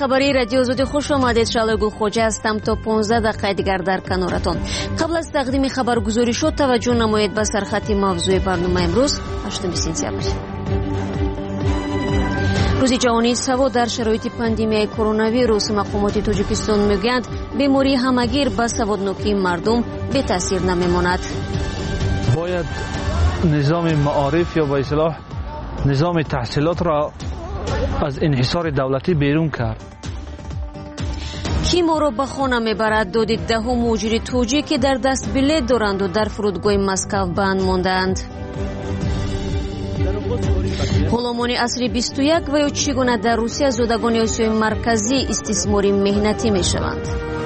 خبری رادیو آزادی خوش آمدید. شعله گلخوجه هستم تا 15 دقیقه دیگر در کنارتان. قبل از تقدیم خبرگزاری شد توجه نمایید به سرخط موضوع برنامه امروز 8 سپتامبر. روز جهانی سواد در شرایط پاندمیای کرونا ویروس. مقامات تاجیکستان میگویند بیماری همگیر به سوادنوکی مردم به تاثیر نمیماند. باید نظام معارف یا به اصطلاح نظام تحصیلات را از انحصار دولتی بیرون کرد. کی ما را به خانه میبرد؟ دادی 10 مهاجر توجی که در دست بلیط دارند و در فرودگاه مسکو بند ماندند. غلامان عصری 21 و یا چگونه در روسیه زادگان آسیای مرکزی استثماری مهنتی میشوند.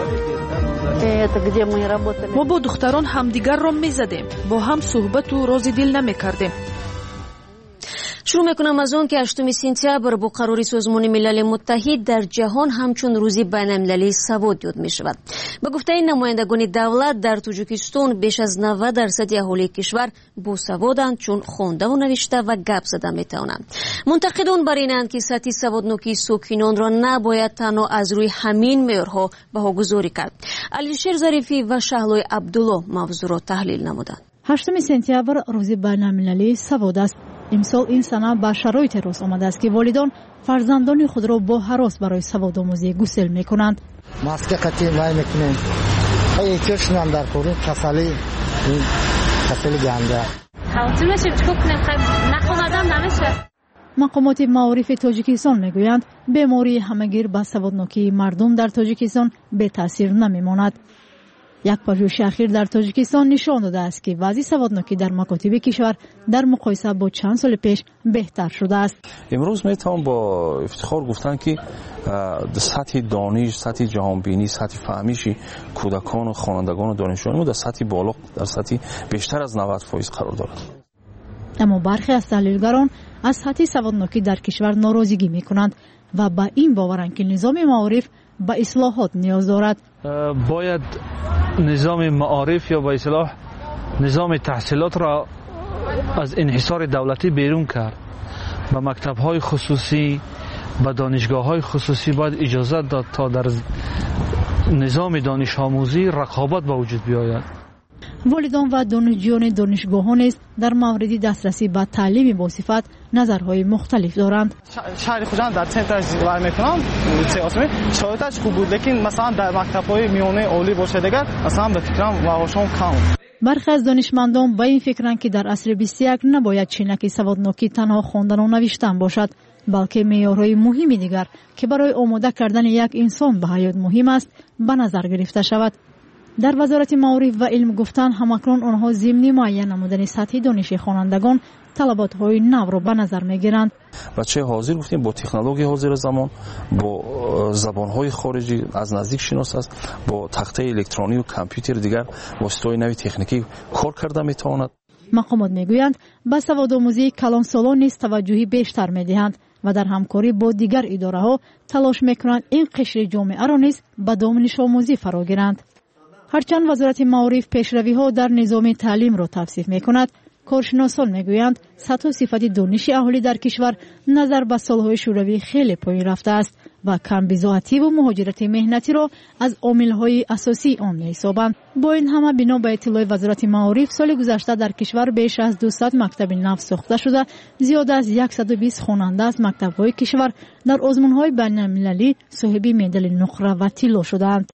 ما با دختران همدیگر را میزدیم، با هم صحبت و راز دل نمیکردیم. شروع میکنم از اون که 8 سپتامبر با قرار سازمان ملل متحد در جهان همچون روزی بین‌المللی سواد یاد می شود. به گفته نمایندگان دولت در تاجیکستان بیش از 90% اهالی کشور با سوادند، چون خوانده و نوشته و گپ زده می توانند. منتقدان بر اینند که سطح سوادنوکی ساکنان را نباید تنها از روی همین معیارها بهاگذاری کرد. علیشیر ظریفی و شهلای عبدالله موضوع را تحلیل نمودند. 8 سپتامبر روز بین‌المللی سواد است. امسال این سنه با شرایط روز آمده است که والدان فرزندان خود را با هراس برای سواد آموزی گسل می کنند. ماسک قطعی وای میکنیم. یکیشون هم در کورین کسلی گنده. حاضر میشیم چیکار کنیم؟ نخوندم نمیشه. مقامات معارف تاجیکستان میگویند بیماری همگیر به سوادنوکی مردم در تاجیکستان به تاثیر نمیماند. یک پژوهش اخیر در تاجیکستان نشان داده است که وضع سوادنوکی در مکاتب کشور در مقایسه با چند سال پیش بهتر شده است. امروز میتوان با افتخار گفتن که سطح دانش، سطح جهانبینی، سطح فهمیش کودکان و خوانندگان و دانشجویان در سطح بالا، در سطح بیشتر از 90% قرار دارد. اما برخی از تحلیلگران از سطح سوادنوکی در کشور ناراضگی میکنند و با این باورند که نظام معارف به اصلاحات نیاز دارد. باید نظام معارف یا به اصطلاح نظام تحصیلات را از انحصار دولتی بیرون کرد. به مکتب‌های خصوصی، به دانشگاه‌های خصوصی باید اجازه داد تا در نظام دانش آموزی رقابت به وجود بیاید. والدان و دانشجویان دانشگاه‌ها نیز در مورد دسترسی به تعلیم با صفت نظرهای مختلف دارند. شهر خوجان در سنتر زیبا میکنم لیسه آسمی شرایطش خوب بود، لیکن مثلا در مکتب‌های میانه عالی باشه دیگر مثلا به فکرم و هوشم کم. برخی از دانشمندان به این فکرند که در عصر 21 نباید چینک سوادنوکی تنها خواندن و نوشتن باشد، بلکه معیارهای مهمی دیگر که برای آماده کردن یک انسان به حیات مهم است به نظر گرفته شود. در وزارت معارف و علم گفتن همکنون آنها ضمن معین نمودن سطح دانش خوانندگان طلبات‌های نو را به نظر می‌گیرند. بچه حاضر گفتیم با تکنولوژی حاضر زمان، با زبان‌های خارجی از نزدیک شناس است، با تخته الکترونی و کامپیوتر دیگر واسطه‌های نوی تکنیکی کار کرده می‌تواند. مقامات می‌گویند به سوادآموزی کلانسالان نیز توجهی بیشتر می‌دهند و در همکاری با دیگر اداره‌ها تلاش می‌کنند این قشر جامعه را نیز به دامنش آموزی فرا گیرند. هرچند وزارت معارف پیشروی‌ها در نظام تعلیم را توصیف می‌کند، کارشناسان می‌گویند سطح و صفت دانش اهالی در کشور نظر به سال‌های شوروی خیلی پایین رفته است و کم‌بضاعتی و مهاجرت مهنتی را از عامل‌های اساسی آن می‌حسابند. با این همه بنا به اطلاع وزارت معارف سال گذشته در کشور بیش از 200 مکتب نو ساخته شده، زیاد از 120 خواننده از مکتب‌های کشور در آزمون‌های بین‌المللی صاحب مدال نقره و طلا شدند.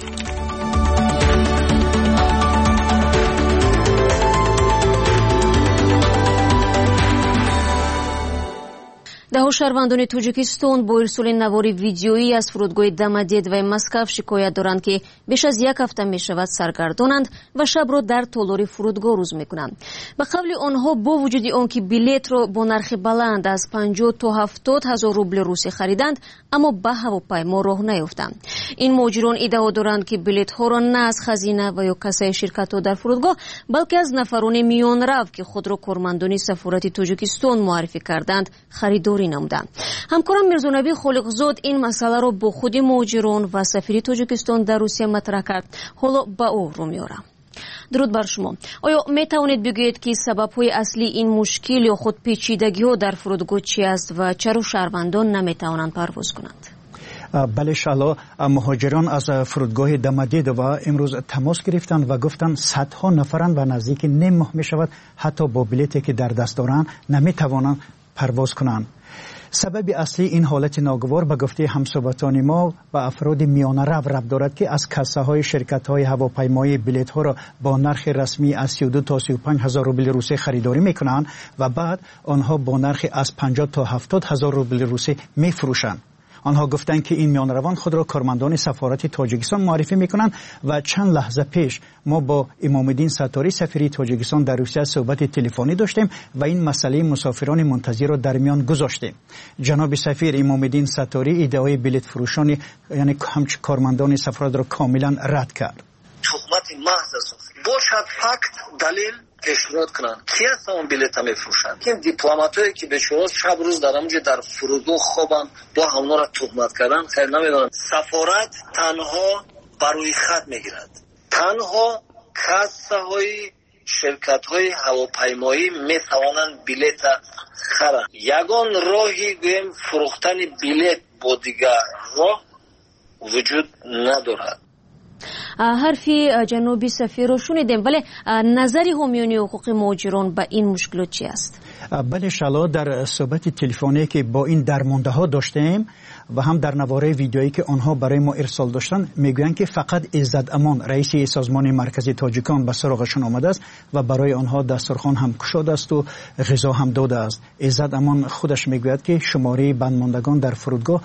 ده شهروندان تاجیکستان با ارسال نوار ویدیویی از فرودگاه دمدید و مسکو شکایت دارند که بیش از 1 هفته می شود سرگردانند و شب را در تالار فرودگاه روز می کنند. به قول آنها با وجود آنکه بلیط را با نرخ بلند از 50 تا 70 هزار روبل روسی خریدند، اما به هواپیما راه نیفتند. این مهاجران ادعا دارند که بلیط ها را نه از خزینه و یا کسای شرکت ها در فرودگاه، بلکه از نفران میان رو که خود را کارمندان سفارت تاجیکستان معرفی کردند خریداری نمودند. همکارم میرزانبی خالقزاد این مسئله را با خود مهاجران و سفیر تاجیکستان در روسیه مطرح کرد. حالا به او رو میارم. درود بر شما. آیا می توانید بگویید که سبب‌های اصلی این مشکل یا خود پیچیدگی‌ها در فرودگاه چی است و چرا شهروندان نمی توانند پرواز کنند؟ بله شالا مهاجران از فرودگاه دمدید و امروز تماس گرفتند و گفتند صدها نفرند و نزدیک نیم ماه می شود حتی با بلیتی که در دست دارند نمی توانند پرواز کنند. سبب اصلی این حالت ناگوار به گفته همصحبتان ما و افراد میانه رو ربط دارد که از کاسه های شرکت های هواپیمایی بلیط ها را با نرخ رسمی از 32 تا 35 هزار روبل روسی خریداری میکنند و بعد آنها با نرخ از 50 تا 70 هزار روبل روسی میفروشند. آنها گفتند که این میانروان خود را کارمندان سفارت تاجیکستان معرفی میکنند و چند لحظه پیش ما با امام الدین ستاری سفیر تاجیکستان در روسیه صحبت تلفنی داشتیم و این مسئله مسافران منتظر را در میان گذاشتیم. جناب سفیر امام الدین ستاری ادعای بلیط فروشان یعنی همچون کارمندان سفارت را کاملا رد کرد. تهمت محض است. باشد فقط دلیل پیشنهاد کنند کی هستن اون بلیط میفروشن. این دیپلماتایی که به شما شب روز در اونجا در فرودگاه خوابن با همونا را تهمت کردن خیر نمیدونن. سفارت تنها برای خط میگیرد. تنها کاسه های شرکت های هواپیمایی میتوانند بلیط خرند. یگان راهی گویم فروختن بلیط با دیگر راه وجود ندارد. حرفی جنوبی سفیر رو شنیدیم، ولی نظری حامیان حقوق مهاجران به این مشکلات چی است؟ بله شالا در صحبت تلفنی که با این درمانده ها داشتیم و هم در نواره ویدیویی که آنها برای ما ارسال داشتن میگویند که فقط عزت امان رئیس سازمان مرکزی تاجیکان به سراغشون آمده است و برای آنها دسترخوان هم گشوده است و غذا هم داده است. عزت امان خودش میگوید که شماره بندماندگان در فرودگاه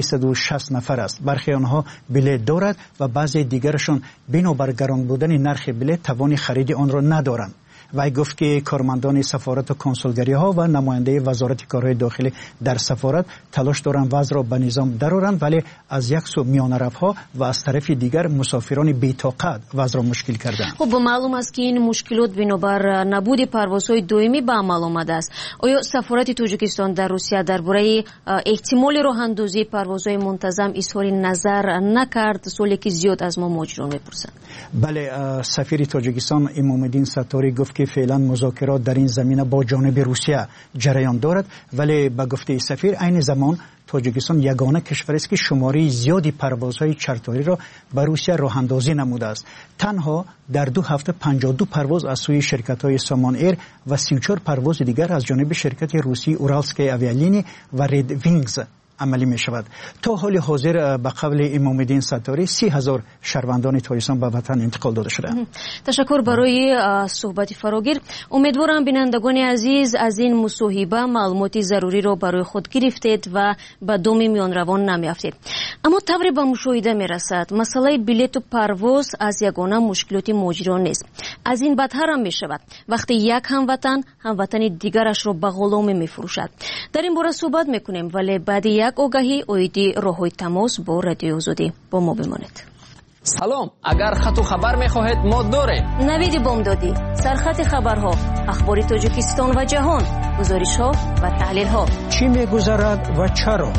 360 نفر است. برخی آنها بلیط دارد و بعضی دیگرشون بنابر گران بودن نرخ بلیط توان خرید آن را ندارند. وی گفت که کارمندان سفارت و کنسولگری ها و نماینده وزارت کارهای داخلی در سفارت تلاش دارند وضع را به نظام درآورند، ولی از یک سو میانرفها و از طرف دیگر مسافران بی‌طاقت وضع را مشکل کردند. خب معلوم است که این مشکلات بنابر نبود پروازهای دائمی به عمل آمده است. آیا سفارت تاجیکستان در روسیه درباره احتمال راه اندازی پروازهای منتظم اظهار نظر نکرد؟ سوالی که زیاد از ما مهاجران میپرسند. بله، سفیر تاجیکستان امام الدین ستاری گفت که فعلا مذاکرات در این زمینه با جانب روسیه جریان دارد، ولی به گفته سفیر عین زمان تاجیکستان یگانه کشور است که شماره زیادی پروازهای چرتاری را به روسیه راه اندازی نموده است. تنها در 2 هفته 52 پرواز از سوی شرکت‌های سامان ایر و 34 پرواز دیگر از جانب شرکت روسی اورالسکی اویالینی و رید وینگز عملی می شود. تا حال حاضر به قول امام الدین ستاری 30,000 شهروندان تاجیکستان به وطن انتقال داده شده. تشکر برای صحبت فراگیر. امیدوارم بینندگان عزیز از این مصاحبه معلومات ضروری را برای خود گرفتید و به دام میان روان نمیافتید. اما طوری به مشاهده می رسد مسئله بلیط و پرواز از یگانه مشکلات مهاجران نیست. از این بدتر هم می شود وقتی یک هموطن دیگرش را به غلامی می فروشد. در این باره صحبت می کنیم، ولی بعد یک آگاهی اویدی راههای تماس با رادیو آزادی با ما بمانید. سلام، اگر خط و خبر میخواهید ما داریم. نوید بامدادی، سرخط خبرها، اخبار تاجیکستان و جهان، گزارش‌ها و تحلیل‌ها. چی میگذرد و چرا؟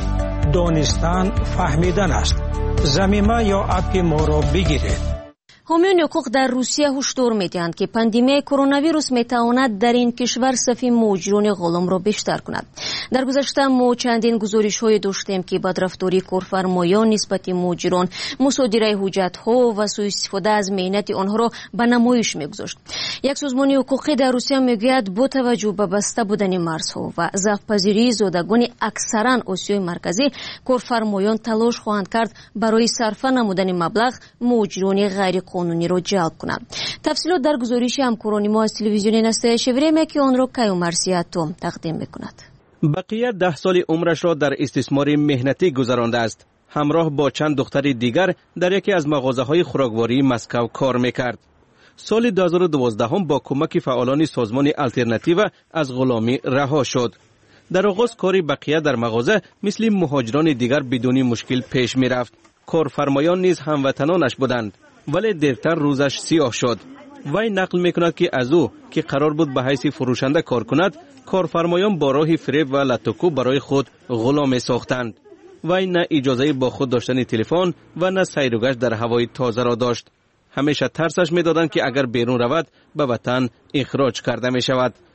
دانستن فهمیدن است. ضمیمه یا اپ ما را بگیرید. حامیان حقوق در روسیه هشدار می‌دهند که پاندمی کرونا ویروس میتواند در این کشور صف مهاجران غلام را بیشتر کند. در گذشته ما چندین گزارش‌های داشتیم که بدرفتاری کارفرمایان نسبت مهاجران، مصادره حجت‌ها و سوء استفاده از مهنت آنها را به نمایش می‌گذاشت. یک سازمان حقوقی در روسیه میگوید با توجه به بسته بودن مرزها و ضعف‌پذیری زادگان اکثرا آسیای مرکزی، کارفرمایان تلاش خواهند کرد برای صرف نمودن مبلغ مهاجران غیر قانونی را جلب کنند. تفصیلات در گزارش همکاران ما از تلویزیون نسته شوریمه که آن را کیو مرسیاتو تقدیم میکند. بقیه 10 سال عمرش را در استثمار مهنتی گذرانده است. همراه با چند دختر دیگر در یکی از مغازه‌های خوراکواری مسکو کار میکرد. سال 2012 هم با کمک فعالان سازمان آلترناتیو از غلامی رها شد. در آغاز کاری بقیه در مغازه مثل مهاجران دیگر بدون مشکل پیش میرفت. کارفرمایان نیز هموطنانش بودند، ولی دیرتر روزش سیاه شد. وی نقل میکند که از او که قرار بود به حیث فروشنده کار کند، کارفرمایان با راه فریب و لطکو برای خود غلام ساختند. وی نه اجازه با خود داشتن تلفن و نه سیر و گشت در هوای تازه را داشت. همیشه ترسش میدادند که اگر بیرون رود به وطن اخراج کرده می شود.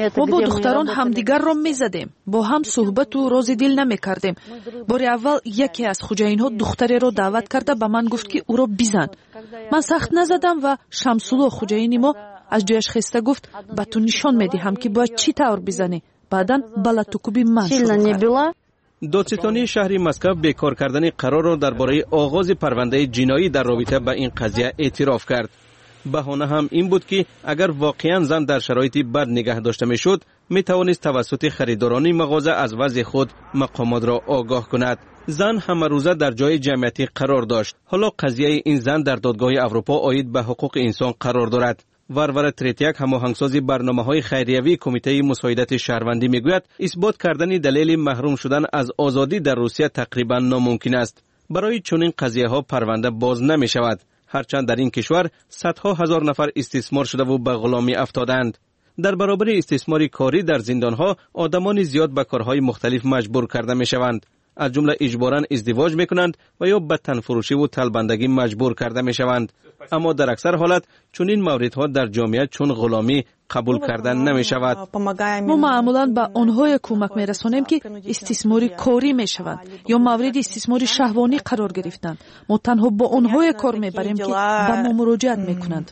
ما با دختران همدیگر را میزدیم، با هم صحبت و راز دل نمیکردیم. بار اول یکی از خوجاین‌ها دختری را دعوت کرده به من گفت که او را بزن. من سخت نزدم و شمسولو خوجاین ما از جایش خسته گفت به تو نشان میدهم که باید چی طور بزنی. بعداً بلاتوکوبی من شروع کرد. دادستانی شهر مسکو بیکار کردن قرار را درباره آغاز پرونده جنایی در رابطه با این قضیه اعتراف کرد. بهانه هم این بود که اگر واقعا زن در شرایطی بد نگه داشته میشد، می توانست توسط خریداران مغازه از وضع خود مقامات را آگاه کند. زن همه روزه در جای جمعیتی قرار داشت. حالا قضیه این زن در دادگاه اروپا عاید به حقوق انسان قرار دارد. ورور تریتیاک هماهنگساز برنامه‌های خیریوی کمیته مساعدت شهروندی میگوید اثبات کردن دلیل محروم شدن از آزادی در روسیه تقریبا ناممکن است. برای چنین قضیه‌ها پرونده باز نمی‌شود، هرچند در این کشور صدها هزار نفر استثمار شده و به غلامی افتادند. در برابر استثمار کاری در زندان‌ها آدمان زیاد به کارهای مختلف مجبور کرده می‌شوند، از جمله اجباراً ازدواج می‌کنند و یا به تنفروشی و طلبندگی مجبور کرده می‌شوند. اما در اکثر حالت چنین موردها در جامعه چون غلامی قبول کردن نمی‌شود. ما معمولاً به آنها کمک می‌رسانیم که استثماری کاری می‌شوند یا مورد استثمار شهوانی قرار گرفتند. ما تنها با آنها کار می‌بریم که به ما مراجعت می‌کنند.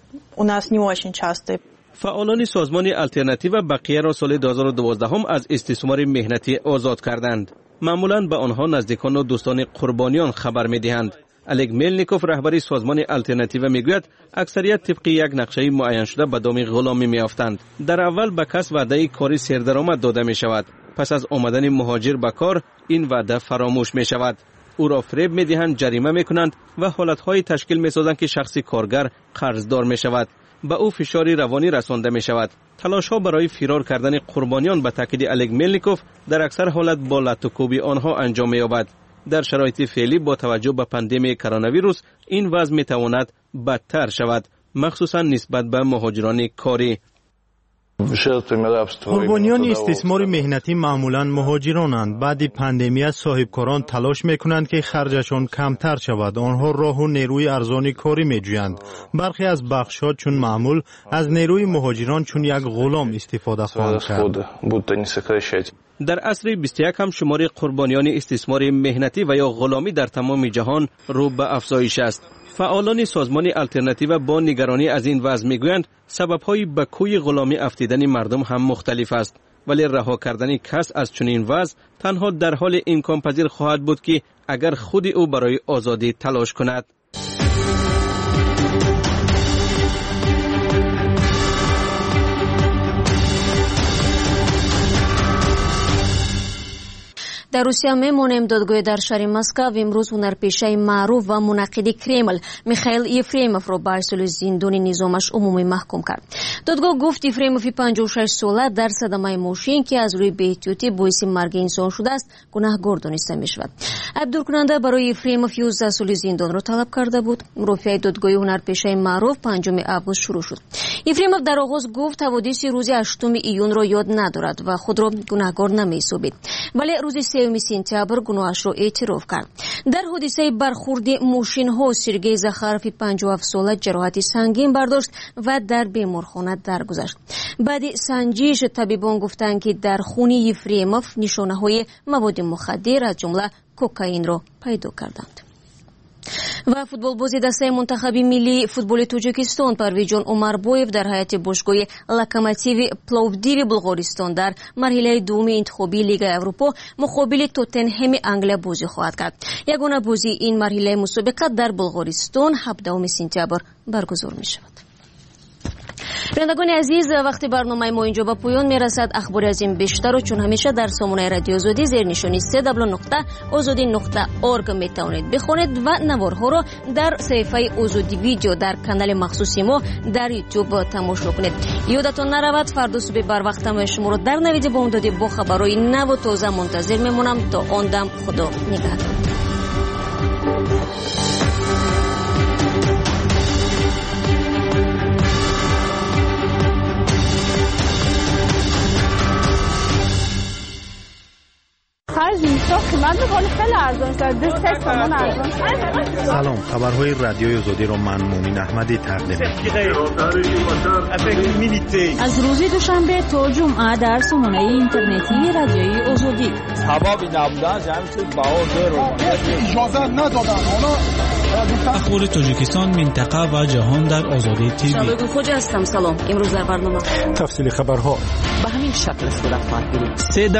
فعالان سازمان آلترناتیو بقیه را سال 2012 هم از استثمار مهنتی آزاد کردند. معمولاً به آنها نزدیکان و دوستان قربانیان خبر می‌دهند. الگ میلنیکوف رهبر سازمان آلترناتیو میگوید اکثریت طبق یک نقشه معین شده به دام غلامی میافتند. در اول به کس وعده کاری سردرآمد داده می شود، پس از آمدن مهاجر به کار این وعده فراموش می شود. او را فریب می دهند، جریمه می کنند و حالتهای تشکیل می سازند که شخص کارگر قرضدار می شود. به او فشاری روانی رسانده می شود. تلاش ها برای فرار کردن قربانیان به تاکید الگ میلنیکوف در اکثر حالت با لطوکوبی آنها انجام می یابد. در شرایط فعلی با توجه به پاندمی کرونا ویروس این وضع می تواند بدتر شود، مخصوصا نسبت به مهاجران کاری. قربانیان استثمار مهنتی معمولا مهاجرانند. بعد پاندمی صاحبکاران تلاش میکنند که خرجشان کمتر شود. آنها راه و نیروی ارزانی کاری میجویند. برخی از بخش‌ها چون معمول از نیروی مهاجران چون یک غلام استفاده خواهند کرد. در عصر 21 هم شمار قربانیان استثمار مهنتی و یا غلامی در تمام جهان رو به افزایش است. فعالان سازمان آلترناتیو با نگرانی از این وضع میگویند سبب‌های به کوی غلامی افتیدن مردم هم مختلف است، ولی رها کردن کس از چنین وضع تنها در حال امکان پذیر خواهد بود که اگر خود او برای آزادی تلاش کند. در روسیه میمانیم. دادگاه در شهر مسکو امروز هنرپیشه معروف و منعقد کرمل میخائیل یفریموف را به سال زندان نظامش عمومی محکوم کرد. دادگاه گفت یفریموف 56 ساله در صدمه ماشین که از روی بی‌احتیاطی باعث مرگ انسان شده است گناهکار دانسته میشود. عبدالکننده برای یفریموف 11 سال زندان را طلب کرده بود. رافعه دادگاه هنرپیشه معروف 5 آگوست شروع شد. یفریموف در آغاز گفت حوادث روز 8 ایون را یاد ندارد و خود را گناهکار نمی‌یابد، ولی روز 3 سپتامبر گناهش را اعتراف کرد. در حادثه برخورد ماشین‌ها سرگئی زخاروف 57 ساله جراحت سنگین برداشت و در بیمارخانه درگذشت. بعد سنجش طبیبان گفتند که در خون یفریموف نشانه‌های مواد مخدر از جمله کوکائین را پیدا کردند. و فوتبال بازی دسته منتخب ملی فوتبال توجیکستان پرویجان عمربویف در هیئت باشگاه لوکوموتیو پلوودیو بلغارستان در مرحله دوم انتخابی لیگ اروپا مقابل توتنهم انگلیا بازی خواهد کرد. یگانه بازی این مرحله مسابقه در بلغارستان 17 سپتامبر برگزار می شود. بینندگان عزیز، وقتی برنامه ما اینجا به پایان میرسد، اخباری از این بیشتر و چون همیشه در سامانه رادیو آزادی زیر نشانی www.azadi.org میتوانید بخونید و نوارها را در صفحه آزادی ویدیو در کانال مخصوص ما در یوتیوب تماشا کنید. یادتان نرود فردا صبح بر وقت ما شما را در نوید بامدادی با خبرهای نو و تازه منتظر میمونم. تا آن دم خدا نگهدار. خرج نیستا قیمت خیلی ارزان سلام، خبرهای رادیوی آزادی را من مومن احمدی تقدیم می‌کنم. از روز دوشنبه تا جمعه در سامانه اینترنتی رادیوی آزادی. سببی نبودن جمعیت بهار اجازه ندادن. اخبار تاجیکستان، منطقه و جهان در آزادی تیوی. شبکه خوجه هستم. سلام. امروز در برنامه تفصیل خبرها به همین شکل صورت خواهد گرفت.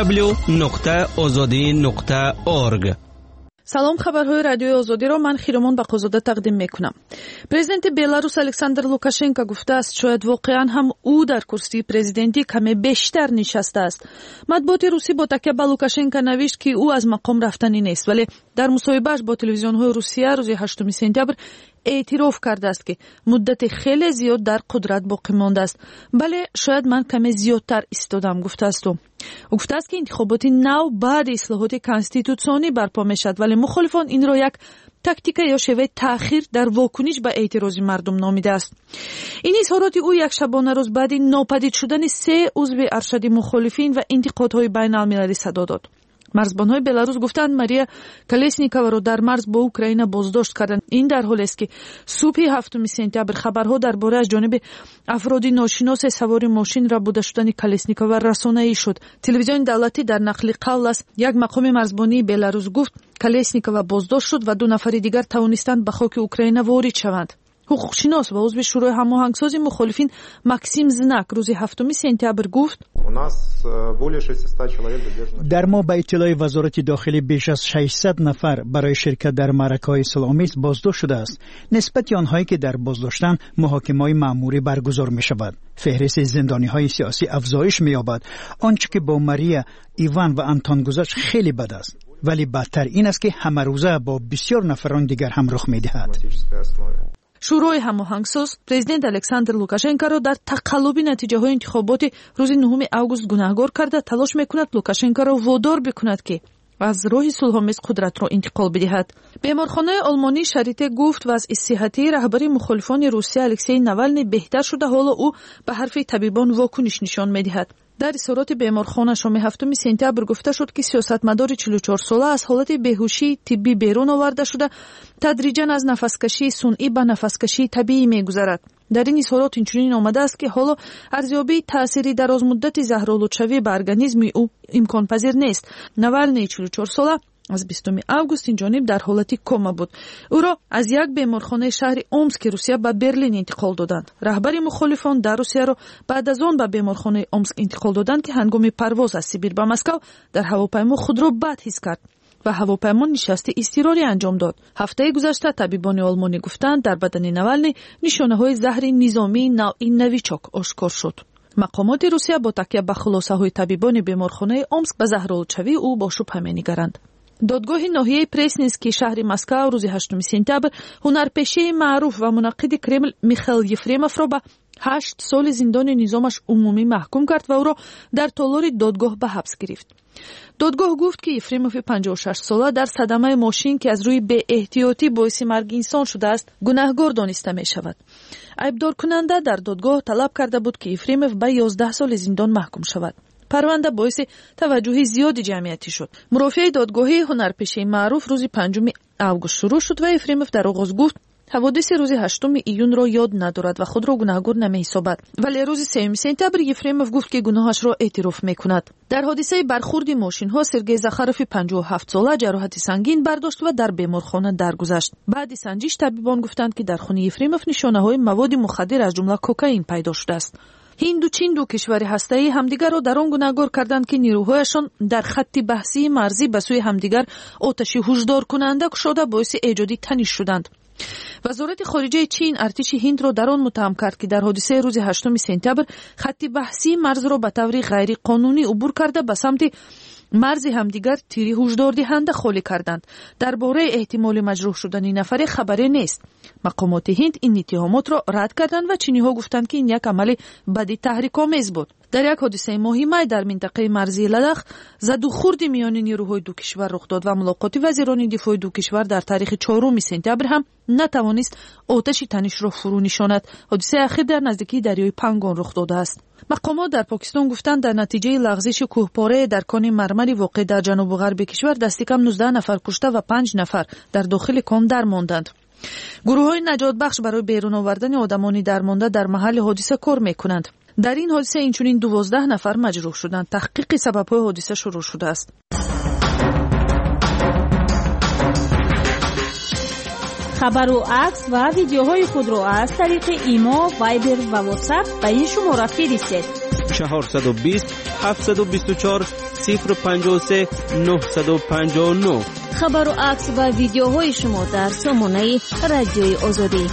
www.azadi.org. سلام، خبرهای رادیوی آزادی را من خیرمان بقازاده تقدیم میکنم. پرزیدنت بلاروس الکساندر لوکاشنکو گفته است شاید واقعا هم او در کرسی پرزیدنتی کمی بیشتر نشسته است. مطبوعات روسی با تکیه به لوکاشنکو نوشت که او از مقام رفتنی نیست، ولی در مصاحبه‌اش با تلویزیون‌های روسیه روز 8 سپتامبر اعتراف کرده است که مدت خیلی زیاد در قدرت باقی مانده است. بله، شاید من کمی زیادتر ایستادم، گفته است. او گفته است که انتخابات نو بعد اصلاحات کانستیتوسیونی برپا میشد، ولی مخالفان این را یک تاکتیک یا شیوه تأخیر در واکنش به اعتراض مردم نامیده است. این اظهارات او یک شبانه روز بعد ناپدید شدن 3 عضو ارشد مخالفین و انتقادهای بین المللی صدا داد. مرزبان‌های بلاروس گفتند ماریا کالسنیکова را در مرز با اوکراین بازداشت کردند. این در حالی است که صبح 7 سپتامبر خبرها درباره از جانب افرادی ناشناس سوار ماشین را بوده شدن کالسنیکова رسانه‌ای شد. تلویزیون دولتی در نقل قول است یک مقام مرزبانی بلاروس گفت کالسنیکова بازداشت شد و 2 نفر دیگر توانستند به خاک اوکراین وارد شوند. حقوقشناس و عضو شورای هماهنگسازی مخالفین ماکسیم زناک روز 7 سپتامبر گفت در ما به اطلاع وزارت داخلی بیش از 600 نفر برای شرکت در معرکه‌های صلح‌آمیز بازداشت شده است. نسبت آنهایی که در بازداشتند محاکمه‌های مأموری برگزار می‌شود. فهرست زندانی‌های سیاسی افزایش می‌یابد. آنچه که با ماریا ایوان و آنتون گذشت خیلی بد است. ولی بدتر این است که همه روزه با بسیار نفران دیگر هم رخ می‌دهد. شورای هماهنگساز پرزیدنت الکساندر لوکاشنکو را در تقلب نتیجه‌های انتخابات روز 9 آگوست گناهکار کرده تلاش می‌کند لوکاشنکو را وادار بکند که از راه صلح‌آمیز قدرت را انتقال بدهد. بیمارخانه آلمانی شریته گفت وضع صحتی رهبر مخالفان روسیه الکسی ناوالنی بهتر شده، حالا او به حرف طبیبان واکنش نشان می‌دهد. در اظهارات بیمارخانه شام 7 سپتامبر گفته شد که سیاستمدار 44 ساله از حالت بیهوشی طبی بیرون آورده شده، تدریجاً از نفسکشی صنعی به نفسکشی طبیعی می‌گذرد. در این اظهارات اینچنین آمده است که حالا ارزیابی تأثیری درازمدت زهرآلودشوی به ارگانیسم او امکان پذیر نیست. ناوالنی 44 ساله از 20 آگوست این جانب در حالت کما بود. او را از یک بیمارخانه شهر اومسک روسیه به برلین انتقال دادند. رهبر مخالفان در روسیه را بعد از آن به بیمارخانه اومسک انتقال دادند که هنگام پرواز از سیبیر به مسکو در هواپیما خود را بد حس کرد و هواپیما نشست اضطراری انجام داد. هفته گذشته طبیبان آلمانی گفتند در بدن ناوالنی نشانه‌های زهر نظامی نوعی نویچاک آشکار شد. مقامات روسیه با تکیه به خلاصه‌های طبیبان بیمارخانه اومسک به زهرآلودشوی او با شبهه می‌نگرند. دادگاه ناحیه پرسنسکی شهر مسکو روز 8 سپتامبر هنرپیشه معروف و منعقد کرمل میخائیل یفرموف را به 8 سال زندان نظامش عمومی محکوم کرد و او را در تالار دادگاه به حبس گرفت. دادگاه گفت که یفرموف 56 ساله در صدمه ماشین که از روی بی احتیاطی باعث مرگ انسان شده است گناهکار دانسته می شود. ایبدار کننده در دادگاه طلب کرده بود که یفرموف به 11 سال زندان محکوم شود. پرونده باعث توجه زیادی جمعیتی شد. مرافع دادگاهی هنرپیشه معروف روز 5 آگوست شروع شد و یفرموف در آغاز گفت حوادث روز 8 ایون را یاد ندارد و خود را گناهکار نمی‌حسابد. ولی روز 3 سپتامبر یفرموف گفت که گناهش را اعتراف می‌کند. در حادثه برخورد ماشین‌ها سرگئی زاخاروف 57 ساله جراحت سنگین برداشت و در بیمارخانه درگذشت. بعد سنجش طبیبان گفتند که در خانه یفرموف نشانه‌های مواد مخدر از جمله کوکائین پیدا شده است. هند و چین دو کشور هسته‌ای همدیگر را در آن گناهکار کردند که نیروهایشان در خط بحثی مرزی به سوی همدیگر آتش هشدار کننده شده باعث ایجاد تنش شدند. وزارت خارجه چین ارتش هند را در آن متهم کرد که در حادثه روز 8 سپتامبر خط بحثی مرز را به طور غیر قانونی عبور کرده به سمت مرز همدیگر تیر هشدار دهنده خالی کردند. درباره احتمال مجروح شدن این نفر خبری نیست. مقامات هند این اتهامات را رد کردند و چینی‌ها گفتند که این یک عمل بدی تحریک‌آمیز بود. در یک حادثه مهم در منطقه مرزی لدخ زد و خورد میان نیروهای دو کشور رخ داد و ملاقات وزیران دفاع دو کشور در تاریخ 4 سپتامبر هم نتوانست آتش تنش را فرو نشاند. حادثه اخیر در نزدیکی دریای پنگون رخ داده است. مقامات در پاکستان گفتند در نتیجه لغزش کوهپاره در کان مرمری واقع در جنوب غرب کشور دست کم 19 نفر کشته و 5 نفر در داخل کان درماندند. گروه‌های نجات بخش برای بیرون آوردن آدمان درمانده در محل حادثه کار می‌کنند. در این حادثه اینچنین 12 نفر مجروح شدند. تحقیق سبب‌های حادثه شروع شده است. خبر و عکس و ویدیوهای خود را از طریق ایما، وایبر و واتساپ به این شماره فرستید. 420 724 053 959. خبر و عکس و ویدیوهای شما در سامانه رادیوی آزادی.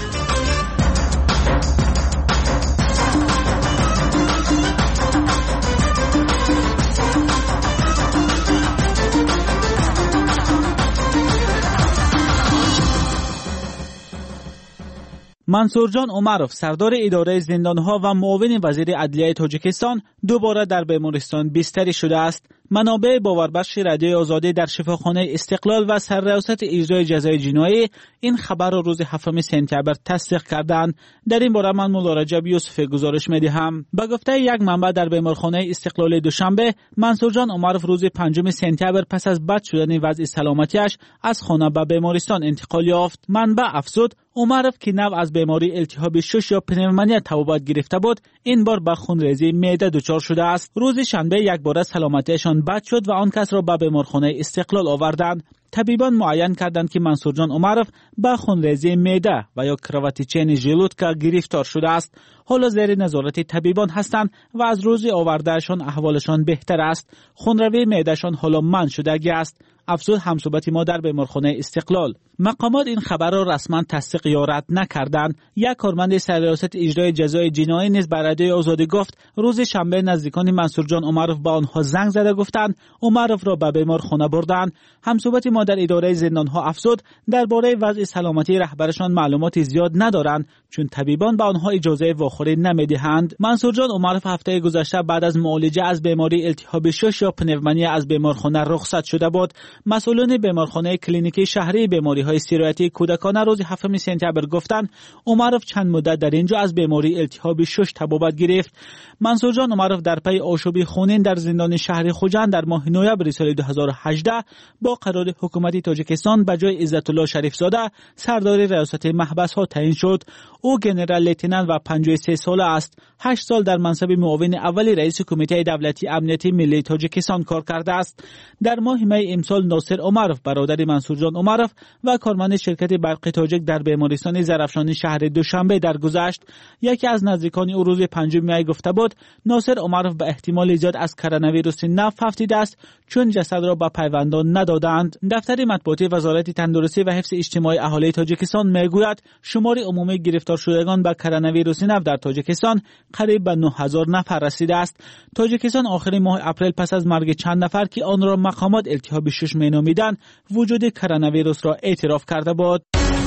منصور جان عمرов سردار اداره زندانها و معاون وزیر عدلیه تاجیکستان دوباره در بیمارستان بستری شده است. منابع باوربخش رادیوی آزادی در شفاخانه استقلال و سرریاست اجرای جزای جنایی این خبر را روز 7 سپتامبر تصدیق کردند. در این باره من مولا رجب یوسف گزارش می‌دهم. به گفته یک منبع در بیمارخانه استقلال دوشنبه، منصور جان عمرов روز 5 سپتامبر پس از بد شدن وضع سلامتیش از خانه به بیمارستان انتقال یافت. منبع افزود عمرов که نوع از بیماری التهاب شش یا پنومونیا تبابت گرفته بود، این بار به خونریزی معده دچار شده است. روز شنبه یک بار سلامتیشان بد شد و آن کس را به بیمارخانه استقلال آوردند. طبیبان معین کردند که منصور جان عمرов به خونریزی معده و یا کرواتیچین ژلودکا گرفتار شده است. حالا زیر نظارت طبیبان هستند و از روز آوردهشان احوالشان بهتر است. خونروی معدهشان حالا منع شدگی است. افزود همصحبت ما در بیمارخانه استقلال. مقامات این خبر را رسما تصدیق یا رد نکردند. یک کارمند سرریاست اجرای جزای جنایی نیز بر رادیوی آزادی گفت روز شنبه نزدیکان منصور جان عمرov به آنها زنگ زده گفتند عمرov را به بیمارخانه بردند. همصحبت ما در اداره زندانها افزود درباره وضع سلامتی رهبرشان معلومات زیاد ندارند چون طبیبان به آنها اجازه واخوری نمیدهند. منصور جان عمرov هفته گذشته بعد از معالجه از بیماری التهاب شش یا پنومونیا از بیمارخانه رخصت شده بود. مسئولان بیمارخانه کلینیکی شهری بیماری‌های سیرایتی کودکان روز 7 سپتامبر گفتند عمرov چند مدت در اینجا از بیماری التهاب شش تبابت گرفت. منصور جان عمرov در پی آشوب خونین در زندان شهر خوجند در ماه نوامبر سال 2018 با قرار حکومت تاجیکستان به جای عزت الله شریف زاده سردار ریاست محبس‌ها تعیین شد. او ژنرال لیتنانت و 53 ساله است. 8 سال در منصب معاون اولی رئیس کمیته دولتی امنیتی ملی تاجیکستان کار کرده است. در ماه می امسال ناصر عمرov برادر منصور جان عمرov و کارمند شرکت برق تاجیک در بیمارستان زرافشانی شهر دوشنبه درگذشت. یکی از نزدیکان او روز 5 می گفته بود ناصر عمرov به احتمال زیاد از کرونا ویروس نف افتیده است چون جسد را به پیوندان ندادند. دفتر مطبوعاتی وزارت تندرستی و حفظ اجتماعی اهالی تاجیکستان میگوید شمار عمومی گرفتار شدگان به کرونا ویروس نف در تاجیکستان قریب به 9000 نفر رسیده است. تاجیکستان آخر ماه اپریل پس از مرگ چند نفر که آن را مقامات التهاب شش مینامیدند وجود کرونا ویروس را اعتراف کرده بود.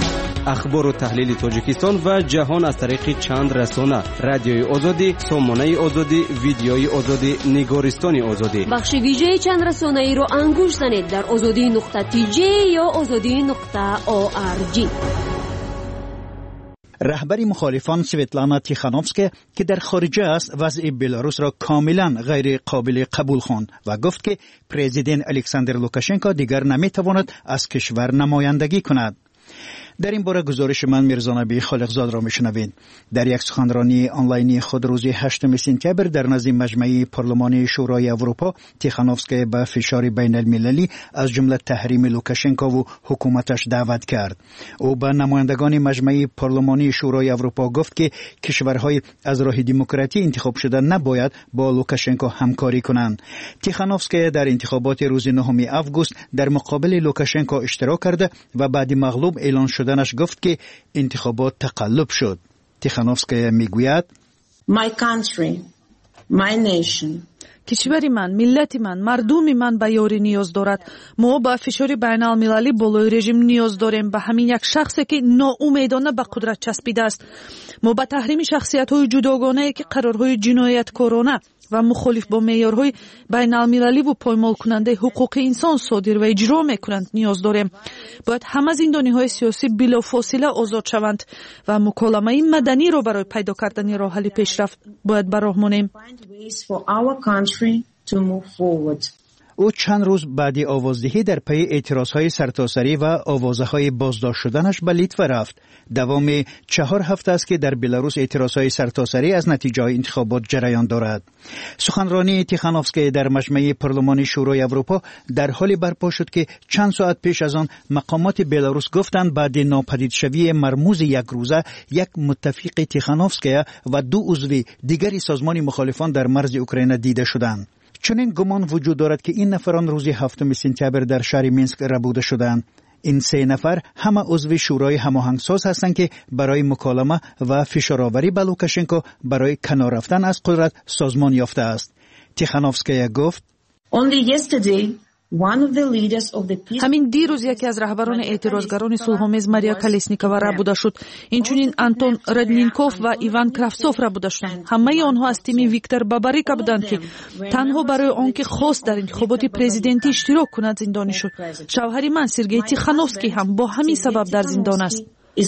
اخبار و تحلیل تاجیکستان و جهان از طریق چند رسانه: رادیوی آزادی، سامانه آزادی، ویدیوی آزادی، نگارستان آزادی. بخش ویژه چند رسانه ای رو انگوش زنید در azadi.tj یا azadi.org. رهبر مخالفان سویتلانا تیخانوفسکی که در خارجه است وضع بلاروس را کاملا غیر قابل قبول خواند و گفت که پرزیدنت الکساندر لوکاشنکو دیگر نمیتواند از کشور نمایندگی کند. در این باره گزارش من میرزا نبی خالقزاد را میشنوید. در یک سخنرانی آنلاینی خود روز 8 سپتامبر در نزد مجمع پارلمانی شورای اروپا تیخانوفسکی به فشار بین المللی از جمله تحریم لوکاشنکو و حکومتش دعوت کرد. او به نمایندگان مجمع پارلمانی شورای اروپا گفت که کشورهای از راه دموکراسی انتخاب شده نباید با لوکاشنکو همکاری کنند. تیخانوفسکی در انتخابات روز 9 آگوست در مقابل لوکاشنکو اشتراک کرده و بعد مغلوب اعلان شدنش گفت که انتخابات تقلب شد. تیخانوفسکی میگوید My country, my nation. کشور من، ملت من، مردم من به یاری نیاز دارد. ما با فشار بین المللی بالای رژیم نیاز داریم به همین یک شخصی که ناامیدانه به قدرت چسبیده است. ما به تحریم شخصیت‌های جداگانه که قرارهای جنایتکارانه و مخالف با معیارهای بین‌المللی و پایمال کننده حقوق انسان صادر و اجرا میکنند نیاز داریم. باید همه زندانی‌های سیاسی بلافاصله آزاد شوند و مکالمه مدنی را برای پیدا کردن راه حل پیشرفت باید به راه مانیم. او چند روز بعد آوازدهی در پی اعتراضهای سرتاسری و آوازه‌های بازداشت شدنش به لیتوه رفت. دوام 4 هفته است که در بلاروس اعتراضهای سرتاسری از نتیجه انتخابات جریان دارد. سخنرانی تیخانوفسکی در مجمع پارلمان شورای اروپا در حالی برپا شد که چند ساعت پیش از آن مقامات بلاروس گفتند بعد ناپدید شوی مرموز یک روزه یک متفق تیخانوفسکی و 2 عضو دیگری سازمان مخالفان در مرز اوکراین دیده شدند. چنین گمان وجود دارد که این نفران روز 7 سپتامبر در شهر مینسک ربوده شدند. این 3 نفر همه عضو شورای هماهنگساز هستند که برای مکالمه و فشارآوری به لوکاشنکو برای کنار رفتن از قدرت سازمان یافته است. تیخانوفسکی گفت: همین دیروز یکی از رهبران اعتراضگران صلح‌آمیز ماریا کالسنیکووا ربوده شد. اینچنین آنتون ردنینکوف و ایوان کرافسوف ربوده شدند. همه آنها از تیم ویکتور باباریکا بودند که تنها برای آنکه خواست در انتخابات پرزیدنتی اشتراک کند زندانی شد. شوهر من سرگئی تیخانوفسکی هم با همین سبب در زندان است.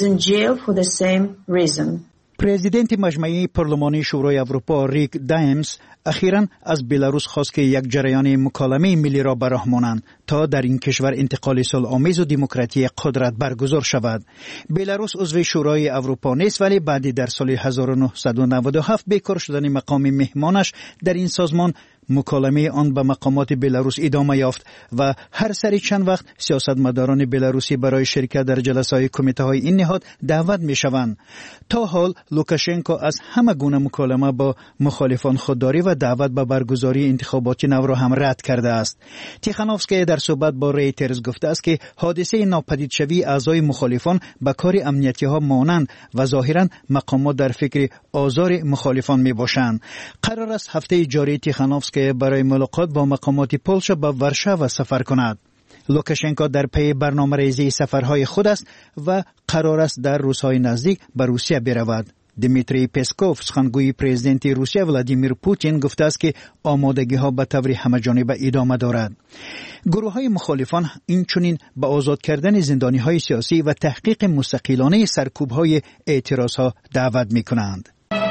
پرزیدنت مجمع پارلمانی شورای اروپا ریک دایمز اخیراً از بلاروس خواست که یک جریان مکالمه ملی را به راه مانند تا در این کشور انتقال صلح‌آمیز و دموکراسی قدرت برگزار شود. بلاروس عضو شورای اروپا نیست، ولی بعد در سال 1997 بیکار شدن مقام مهمانش در این سازمان مکالمه آن به مقامات بلاروس ادامه یافت و هر سری چند وقت سیاستمداران بلاروسی برای شرکت در جلسه‌های کمیته این نهاد دعوت می‌شوند. تا حال لوکاشنکو از همه گونه مکالمه با مخالفان خودداری و دعوت به برگزاری انتخابات نو را هم رد کرده است. تیخانوفسکی در صحبت با ریترز گفته است که حادثه ناپدید شوی اعضای مخالفان به کار امنیتی ها مانند و ظاهراً مقامات در فکر آزار مخالفان می باشند. قرار است هفته جاری تیخانوفسکی برای ملاقات با مقامات پولشا به ورشاو سفر کند. لوکاشنکو در پی برنامه‌ریزی سفرهای خود است و قرار است در روزهای نزدیک به روسیه برود. دیمیتری پسکوف سخنگوی پرزیدنت روسیه ولادیمیر پوتین گفته است که آمادگی‌ها به طور همه‌جانبه ادامه دارد. گروه‌های مخالفان اینچنین به آزاد کردن زندانی‌های سیاسی و تحقیق مستقلانه سرکوب‌های اعتراض‌ها دعوت می‌کنند.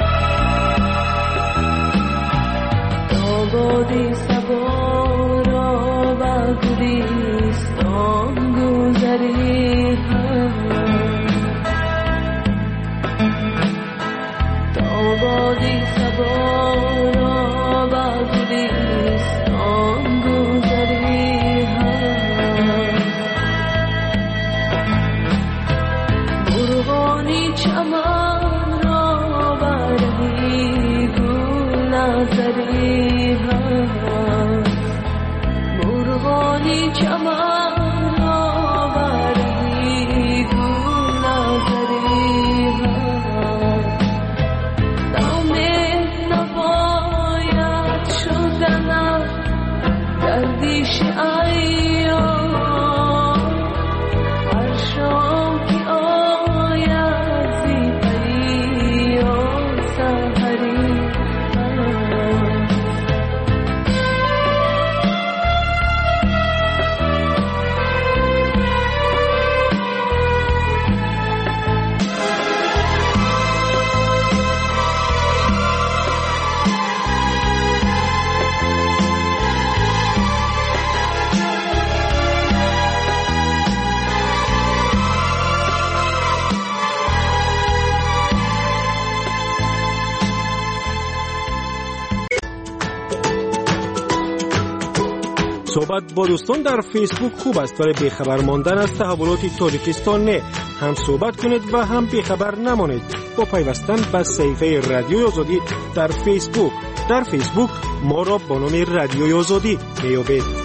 صحبت با دوستان در فیسبوک خوب است، ولی بیخبر ماندن از تحولات تاجیکستان نه. هم صحبت کنید و هم بیخبر نمانید با پیوستن به صفحه رادیوی آزادی در فیسبوک. در فیسبوک ما را با نام رادیوی آزادی میابید.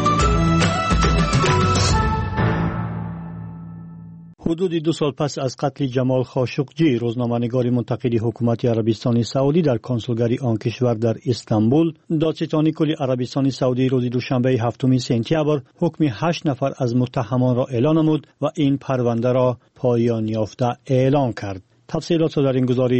حدود 2 سال پس از قتل جمال خاشقجی، روزنامه‌نگار منتقد حکومت عربستان سعودی در کنسولگری آن کشور در استانبول، دادستانی کل عربستان سعودی روز دوشنبه 7 سپتامبر حکم 8 نفر از متهمان را اعلان نمود و این پرونده را پایان یافته اعلان کرد. تفصیلات در این گزارش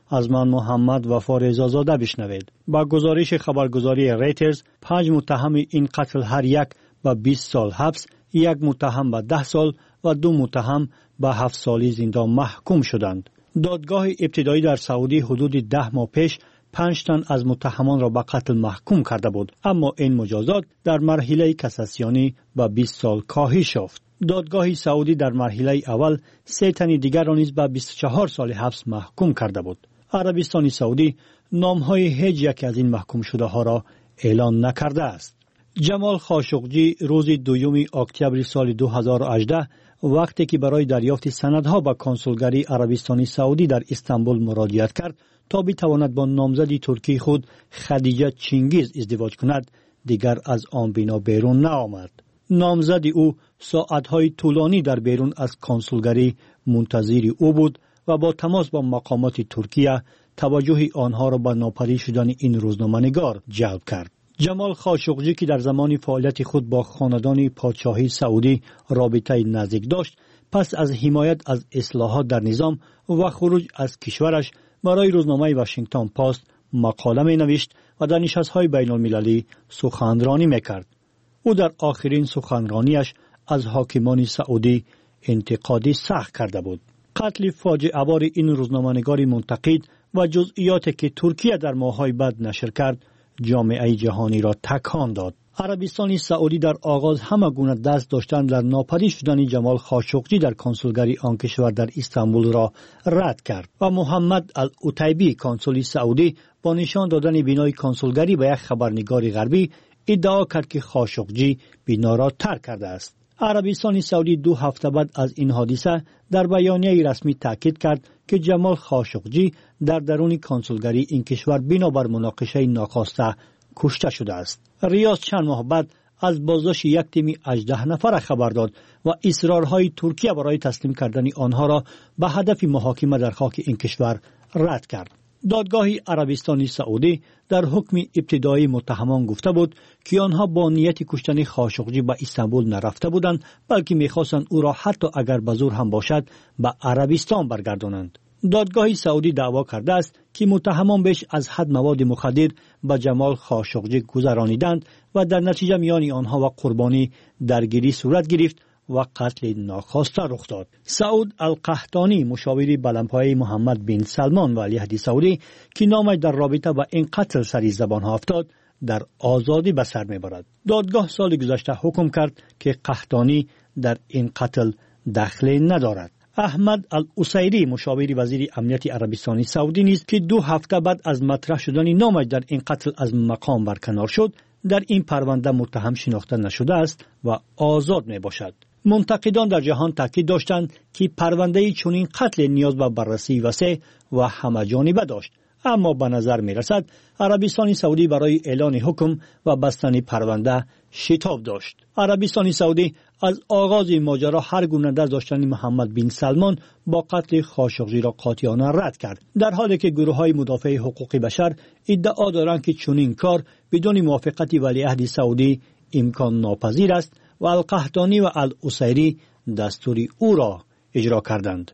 از من محمد وفا رضازاده بشنوید. با گزارش خبرگزاری ریترز 5 متهم این قتل هر یک به 20 سال حبس، 1 متهم به 10 سال و 2 متهم به 7 سالی زندان محکوم شدند. دادگاه ابتدایی در سعودی حدود 10 ماه پیش 5 تن از متهمان را به قتل محکوم کرده بود، اما این مجازات در مرحله کاساسیونی به 20 سال کاهش یافت. دادگاه سعودی در مرحله اول 3 تن دیگر را نیز به 24 سال حبس محکوم کرده بود. عربستان سعودی نامهای هیچ یک از این محکوم شده ها را اعلان نکرده است. جمال خاشقجی روز 2 اکتبر سال 2018 وقتی که برای دریافت سندها به کنسولگری عربستان سعودی در استانبول مراجعت کرد تا بتواند با نامزدی ترکی خود خدیجه چینگیز ازدواج کند، دیگر از آن بنا بیرون نآمد. نامزد او ساعتهای طولانی در بیرون از کنسولگری منتظر او بود و با تماس با مقامات ترکیه توجه آنها را به ناپدید شدن این روزنامه‌نگار جلب کرد. جمال خاشقجی که در زمان فعالیت خود با خاندان پادشاهی سعودی رابطه نزدیک داشت، پس از حمایت از اصلاحات در نظام و خروج از کشورش برای روزنامه واشنگتن پست مقاله می‌نوشت و در نشست‌های بین‌المللی سخنرانی می‌کرد. او در آخرین سخنرانیش از حاکمان سعودی انتقادی سخت کرده بود. قتل فاجعه‌آور این روزنامه‌نگار منتقد و جزئیاتی که ترکیه در ماه‌های بعد نشر کرد جامعه جهانی را تکان داد. عربستان سعودی در آغاز همه گونه دست داشتن در ناپدید شدن جمال خاشقجی در کنسولگری آن کشور در استانبول را رد کرد و محمد العتیبی کنسول سعودی با نشان دادن بینای کنسولگری به یک خبرنگار غربی ادعا کرد که خاشقجی بنا را ترک کرده است. عربستان سعودی 2 هفته بعد از این حادثه در بیانیه رسمی تاکید کرد که جمال خاشقجی در درون کنسولگری این کشور بنابر مناقشه ناخواسته کشته شده است. ریاض چند ماه بعد از بازداشت یک تیم 18 نفر خبر داد و اصرارهای ترکیه برای تسلیم کردن آنها را به هدف محاکمه در خاک این کشور رد کرد. دادگاه عربستان سعودی در حکم ابتدایی متهمان گفته بود که آنها با نیت کشتن خاشقجی به استانبول نرفته بودند، بلکه می‌خواستند او را حتی اگر به زور هم باشد به عربستان برگردانند. دادگاه سعودی دعوا کرده است که متهمان بیش از حد مواد مخدر به جمال خاشقجی گذرانیدند و در نتیجه میان آنها و قربانی درگیری صورت گرفت و قتل ناخواسته رخ داد. سعود القحطانی مشاور بلندپایه محمد بن سلمان ولیعهد سعودی که نامش در رابطه با این قتل سری زبان ها افتاد در آزادی به سر میبرد. دادگاه سال گذشته حکم کرد که قحطانی در این قتل دخل ندارد. احمد العسیری مشاور وزیر امنیت عربستان سعودی نیز که 2 هفته بعد از مطرح شدن نامش در این قتل از مقام برکنار شد، در این پرونده متهم شناخته نشده است و آزاد می باشد. منتقدان در جهان تاکید داشتند که پرونده چنین قتل نیاز به بررسی وسیع و همه‌جانبه داشت، اما به نظر می رسد عربستان سعودی برای اعلان حکم و بستن پرونده شتاب داشت. عربستان سعودی از آغاز ماجرا هر گونه دست داشتن محمد بن سلمان با قتل خاشقجی را قاطعانه رد کرد، در حالی که گروه‌های مدافع حقوق بشر ادعا دارند که چنین کار بدون موافقت ولیعهد سعودی امکان ناپذیر است و القحطانی و العسیری دستور او را اجرا کردند.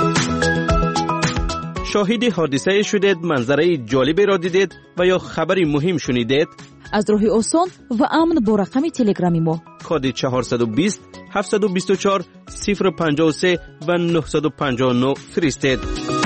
شاهد حادثه شدید، منظره جالبی را دیدید و یا خبری مهم شنیدید؟ از راه آسان و امن با رقم تلگرامی ما کد 420 724 053 و 959 فرستید.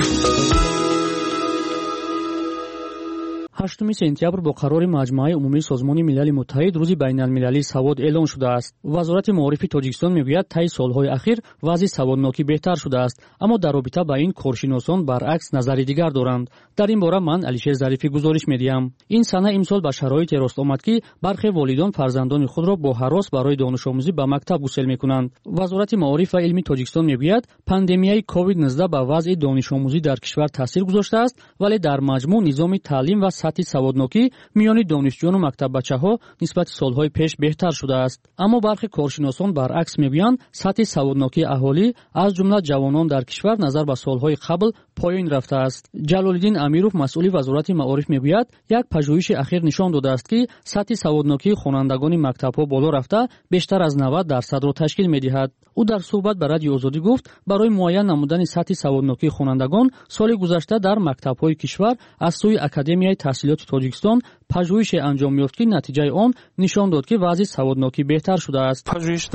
8 سپتامبر با قرار مجمع عمومی سازمان ملل متحد روز بین المللی سواد اعلان شده است. وزارت معارف تاجیکستان میگوید طی سالهای اخیر وضع سوادناکی بهتر شده است، اما در رابطه با این کارشناسان برعکس نظر دیگر دارند. در این باره من علیشیر ظریفی گزارش میدیم. این سنه امسال به شرایط راست آمد که برخی والدان فرزندان خود را با هراس برای دانش آموزی به مکتب گسیل میکنند. وزارت معارف و علم تاجیکستان میگوید پاندمیای کووید 19 به وضع دانش آموزی در کشور تاثیر گذاشته است، ولی در مجموع نظام تعلیم و سطح сатҳи саводнокӣ миёни донишҷӯёну мактаббачаҳо нисбати солҳои пеш беҳтар шудааст. аммо бархи коршиносон баръакс мегӯянд, сатҳи саводнокии аҳолӣ аз ҷумла ҷавонон дар кишвар назар ба солҳои қабл поёин рафтааст. ҷалолиддин амиров, масъули вазорати маориф, мегӯяд, як пажӯҳиши ахир нишон додааст, ки сатҳи саводнокии хонандагони мактабҳо боло рафта бештар аз 90% ташкил медиҳад. ӯ дар суҳбат ба Радиои Озодӣ гуфт, барои муайян намудани сатҳи саводнокии хонандагон соли гузашта дар мактабҳои кишвар аз сӯи Академияи таҳсилоти Тоҷикистон пажӯҳише анҷом ёфт, ки натиҷаи он нишон дод, ки вазъи саводнокӣ беҳтар шудааст. пажӯҳиш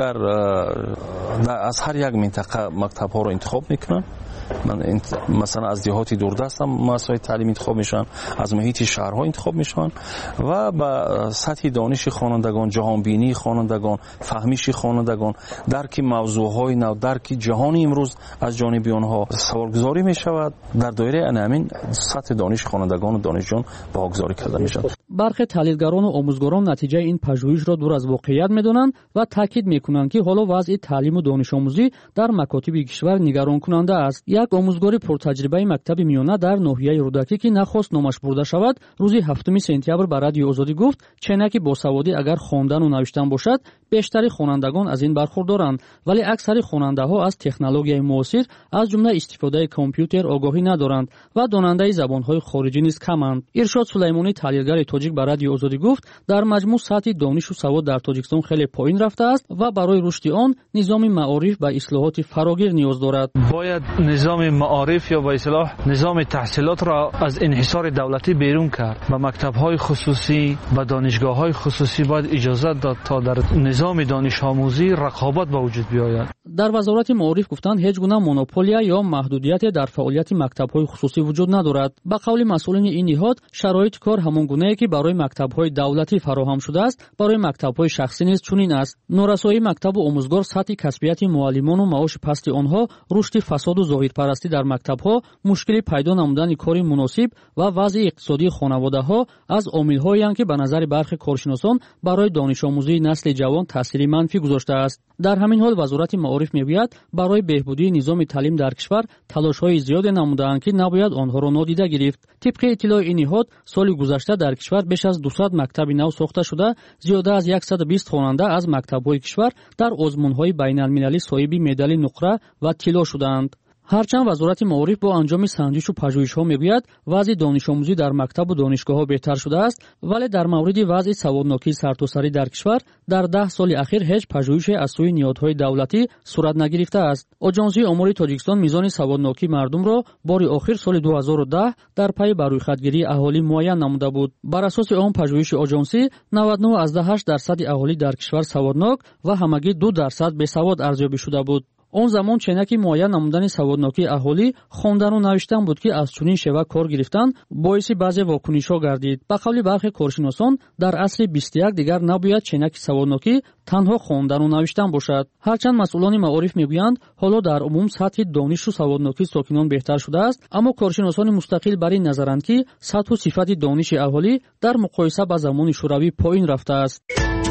аз ҳар як минтақа мактабҳоро интихоб мекунанд. مثلا از دیهاتی دوردست هم مؤسسه‌های تعلیم انتخاب میشن، از محیط شهرها انتخاب میشن و با سطح دانش خوانندگان، جهانبینی خوانندگان، فهمیش خوانندگان، درک موضوعهای نو، درک جهان امروز از جانب آنها سوالگذاری میشود. در دایره همین سطح دانش خوانندگان و دانشجویان واگذاری کرده میشد. برخی تحلیلگران و آموزگاران نتیجه این پژوهش را دور از واقعیت میدانند و تاکید میکنند که حالا وضع تعلیم و دانش آموزی در مکاتب کشور نگران کننده است. یک آموزگار پرتجربه مکتب میانه در ناحیه رودکی که نخواست نامش برده شود، روز 7 سپتامبر به رادیو آزادی گفت چنانکه باسوادی اگر خواندن و نوشتن باشد، بیشتر خوانندگان از این برخوردارند، ولی اکثر خواننده‌ها از تکنولوژی معاصر از جمله استفاده کامپیوتر آگاهی ندارند و داننده زبان‌های خارجی نیز کمند. ارشاد سلیمانی، تحلیلگر تاجیک، به رادیو آزادی گفت در مجموع سطح دانش و سواد در تاجیکستان خیلی پایین رفته است و برای رشد آن نظام معارف به اصلاحات فراگیر نیاز دارد. باید نظام معارف یا به اصطلاح نظام تحصیلات را از انحصار دولتی بیرون کرد. به مکتب‌های خصوصی، به دانشگاه‌های خصوصی باید اجازه داد تا در نظام دانش آموزی رقابت به وجود بیاید. در وزارت معارف گفتند هیچ گونه مونوپولیا یا محدودیت در فعالیت مکتب‌های خصوصی وجود ندارد. به قول مسئولین این نهاد، شرایط کار همان گونه‌ای که برای مکتب‌های دولتی فراهم شده است، برای مکتب‌های شخصی نیز چنین است. نورسایی مکتب و آموزگار، سطح کسبیت معلمان و معاش پست آنها، رشد فساد و ظاهرپرستی در مکتب‌ها، مشکل پیدا نمودن کاری مناسب و وضع اقتصادی خانواده‌ها از عامل‌هایی اند که به نظر برخی کارشناسان برای دانش آموزی نسل جوان تأثیر منفی گذاشته است. در همین حال وزارت معارف میگوید برای بهبودی نظام تعلیم در کشور تلاش‌های زیادی نموده‌اند که نباید آنها را نادیده گرفت. طبق اطلاع این نهاد، سال گذشته در کشور بیش از 200 مکتب نو ساخته شده، زیاده از 120 خواننده از مکتب‌های کشور در آزمون‌های بین‌المللی صاحب مدال نقره و طلا شدند. هرچند وزارت معارف با انجام سنجش و پژوهش‌ها میگوید وضع دانش آموزی در مکتب و دانشگاه‌ها بهتر شده است، ولی در مورد وضع سوادناکی سرتاسری در کشور در 10 سال اخیر هیچ پژوهشی از سوی نهادهای دولتی صورت نگرفته است. آژانسی آمار تاجیکستان میزان سوادناکی مردم را بار آخر سال 2010 در پی برویخطگیری اهالی معین نموده بود. بر اساس آن پژوهش آژانسی 99.8% اهالی در کشور سوادناک و همگی 2% بی‌سواد ارزیابی شده بود. اون زمان چنکی معین نمودن سوادناکی اهالی خواندن و نوشتن بود که از چنین شیوه کار گرفتن باعث بعضی واکنش‌ها گردید. به قول برخی کارشناسان در عصر 21 دیگر نباید چنکی سوادناکی تنها خواندن و نوشتن باشد. هرچند مسئولان معارف میگویند حالا در عموم سطح دانش و سوادناکی ساکنان بهتر شده است، اما کارشناسان مستقل بر این نظرند که سطح و صفت دانش اهالی در مقایسه با زمان شوروی پایین رفته است.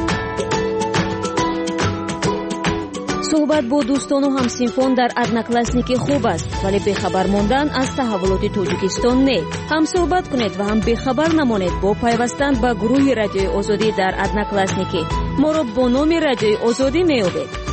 صحبت با دوستان و همسنفان در ادناکلاسنیکی خوب است، ولی بخبر ماندن از تحولات توجیکستان نه. هم صحبت کنید و هم بخبر نمانید با پیوستن به گروه رادیوی آزادی در ادناکلاسنیکی. ما را با نام رادیوی آزادی می‌یابید.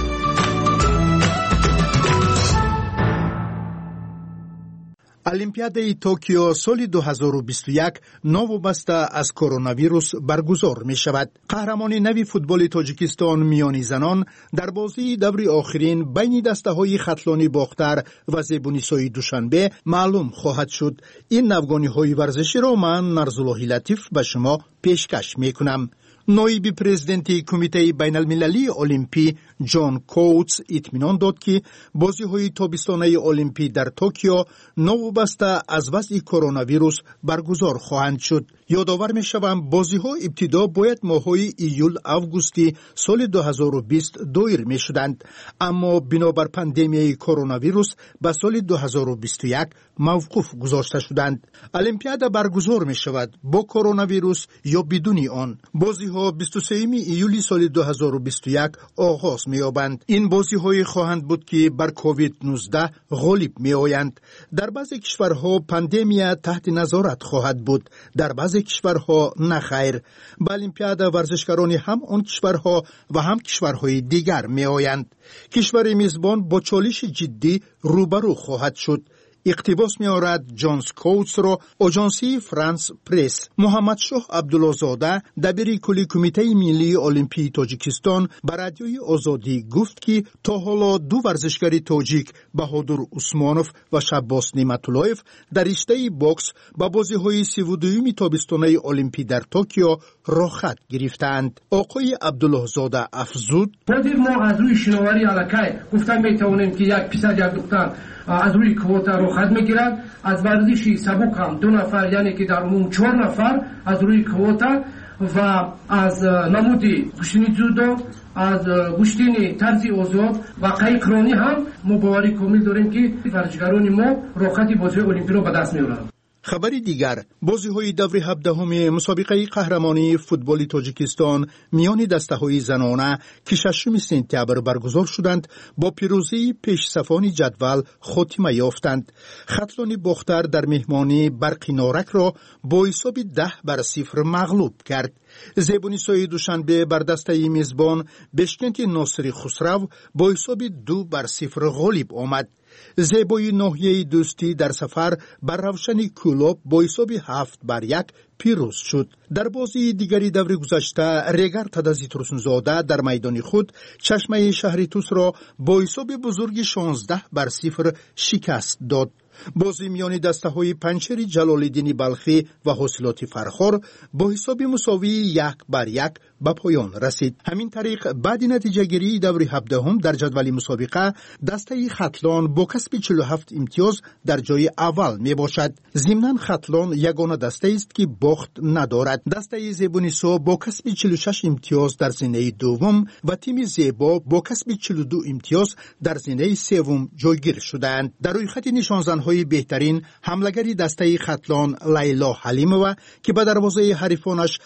олимпиадаи токио соли 2021 новобаста аз коронавирус баргузор мешавад. қаҳрамони нави футболи тоҷикистон миёни занон дар бозии даври охирин байни дастаҳои хатлони бохтар ва зебунисои душанбе маълум хоҳад шуд. ин навгониҳои варзиширо ман нарзуллоҳи латиф ба шумо пешкаш мекунам. ноиби президенти кумитаи байналмилалии олимпӣ ҷон коутс итминон дод ки бозиҳои тобистонаи олимпӣ дар токио новобаста аз вазъи коронавирус баргузор хоҳанд шуд. ёдовар мешавам бозиҳо ибтидо бояд моҳҳои июл-августи соли 2020 доир мешуданд, аммо бинобар пандемияи коронавирус ба соли 2021 мавқуф гузошта шуданд. олимпиада баргузор мешавад бо коронавирус ё бидуни он. бозиҳо ها 23 ایولی سال 2021 آغاز می‌یابند. این بازی‌های خواهند بود که بر کووید 19 غالب می‌آیند. در بعضی کشورها پاندمی تحت نظارت خواهد بود، در بعضی کشورها نخیر. به المپیاد ورزشکاران هم آن کشورها و هم کشورهای دیگر می‌آیند. کشور میزبان با چالش جدی روبرو خواهد شد. اقتباس می‌آورد جانس کوتس را آژانسی فرانس پرس. محمد شاه عبدالله‌زاده دبیر کل کمیته ملی المپی تاجیکستان به رادیوی آزادی گفت که تا حالا دو ورزشکار تاجیک بهادر عثمانوف و شباس نعمت‌الله‌اف در رشته باکس به بازی‌های 32 تابستانه المپی در توکیو راه خط گرفتند. آقای عبدالله‌زاده افزود: ما از روی شناوری علاقه گفتن می‌توانیم که یک پسر یک دختر از روی کوتا رو خط میگیرند. از ورزشی سبک هم 2 نفر یعنی که در عموم 4 نفر از روی کوتا و از نمودی گشتینی جودو، از گشتینی طرزی آزاد و قایقرانی هم ما باوری کامل داریم که ورزشکاران ما رخصت بازی المپی رو به دست میارند. خبری دیگر، بازی‌های دور 17 مسابقه قهرمانی فوتبال تاجیکستان میان دسته‌های زنانه که 6 سپتامبر برگزار شدند با پیروزی پیشصفان جدول خاتمه یافتند. خطلان باختر در مهمانی برق نارک را با حساب 10-0 مغلوب کرد. زیبونیسای دوشنبه بر دسته میزبان بشکنت ناصری خسرو با حساب 2-0 غالب آمد. زیبای ناحیه دوستی در سفر بر روشن کولوب با حساب 7-1 پیروز شد. در بازی دیگری دور گذشته ریگر تدازی ترسنزاده در میدان خود چشمه شهری توس را با حساب بزرگ 16-0 شکست داد. بازی میان دسته‌های پنچر جلال‌الدین بلخی و حاصلات فرخار با حساب مساوی 1-1 به پایان رسید. همین طریق بعد نتیجه گیری دور 17 در جدول مسابقه دسته خطلان با کسب 47 امتیاز در جای اول می باشد. ضمناً خطلان یگانه دسته است که باخت ندارد. دسته زیبونیسا با کسب 46 امتیاز در زینه دوم و تیم زیبا با کسب 42 امتیاز در زینه سوم جایگیر شدند. در روی خط نشانزن‌های بهترین حملگری دسته خطلان لیلا حلیمова که به دروازه حریفانش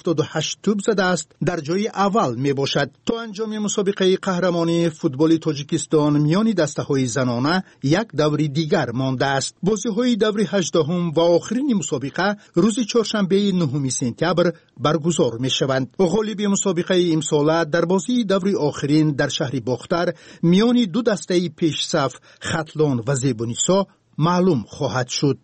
78 توپ زده است در جای اول می باشد. تا انجام مسابقه قهرمانی فوتبال تاجیکستان میان دسته‌های زنانه یک دوری دیگر مانده است. بازی‌های دور 18 و آخرین مسابقه روز چهارشنبه 9 سپتامبر برگزار می شوند. غالب مسابقه امسال در بازی دور آخرین در شهر باختر میان دو دسته پیش صف خطلان و زیبونیسا معلوم خواهد شد.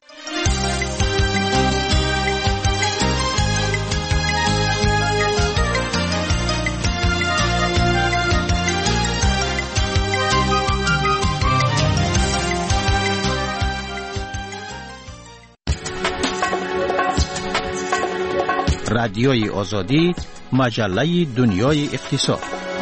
رادیوی آزادی، مجله دنیای اقتصاد.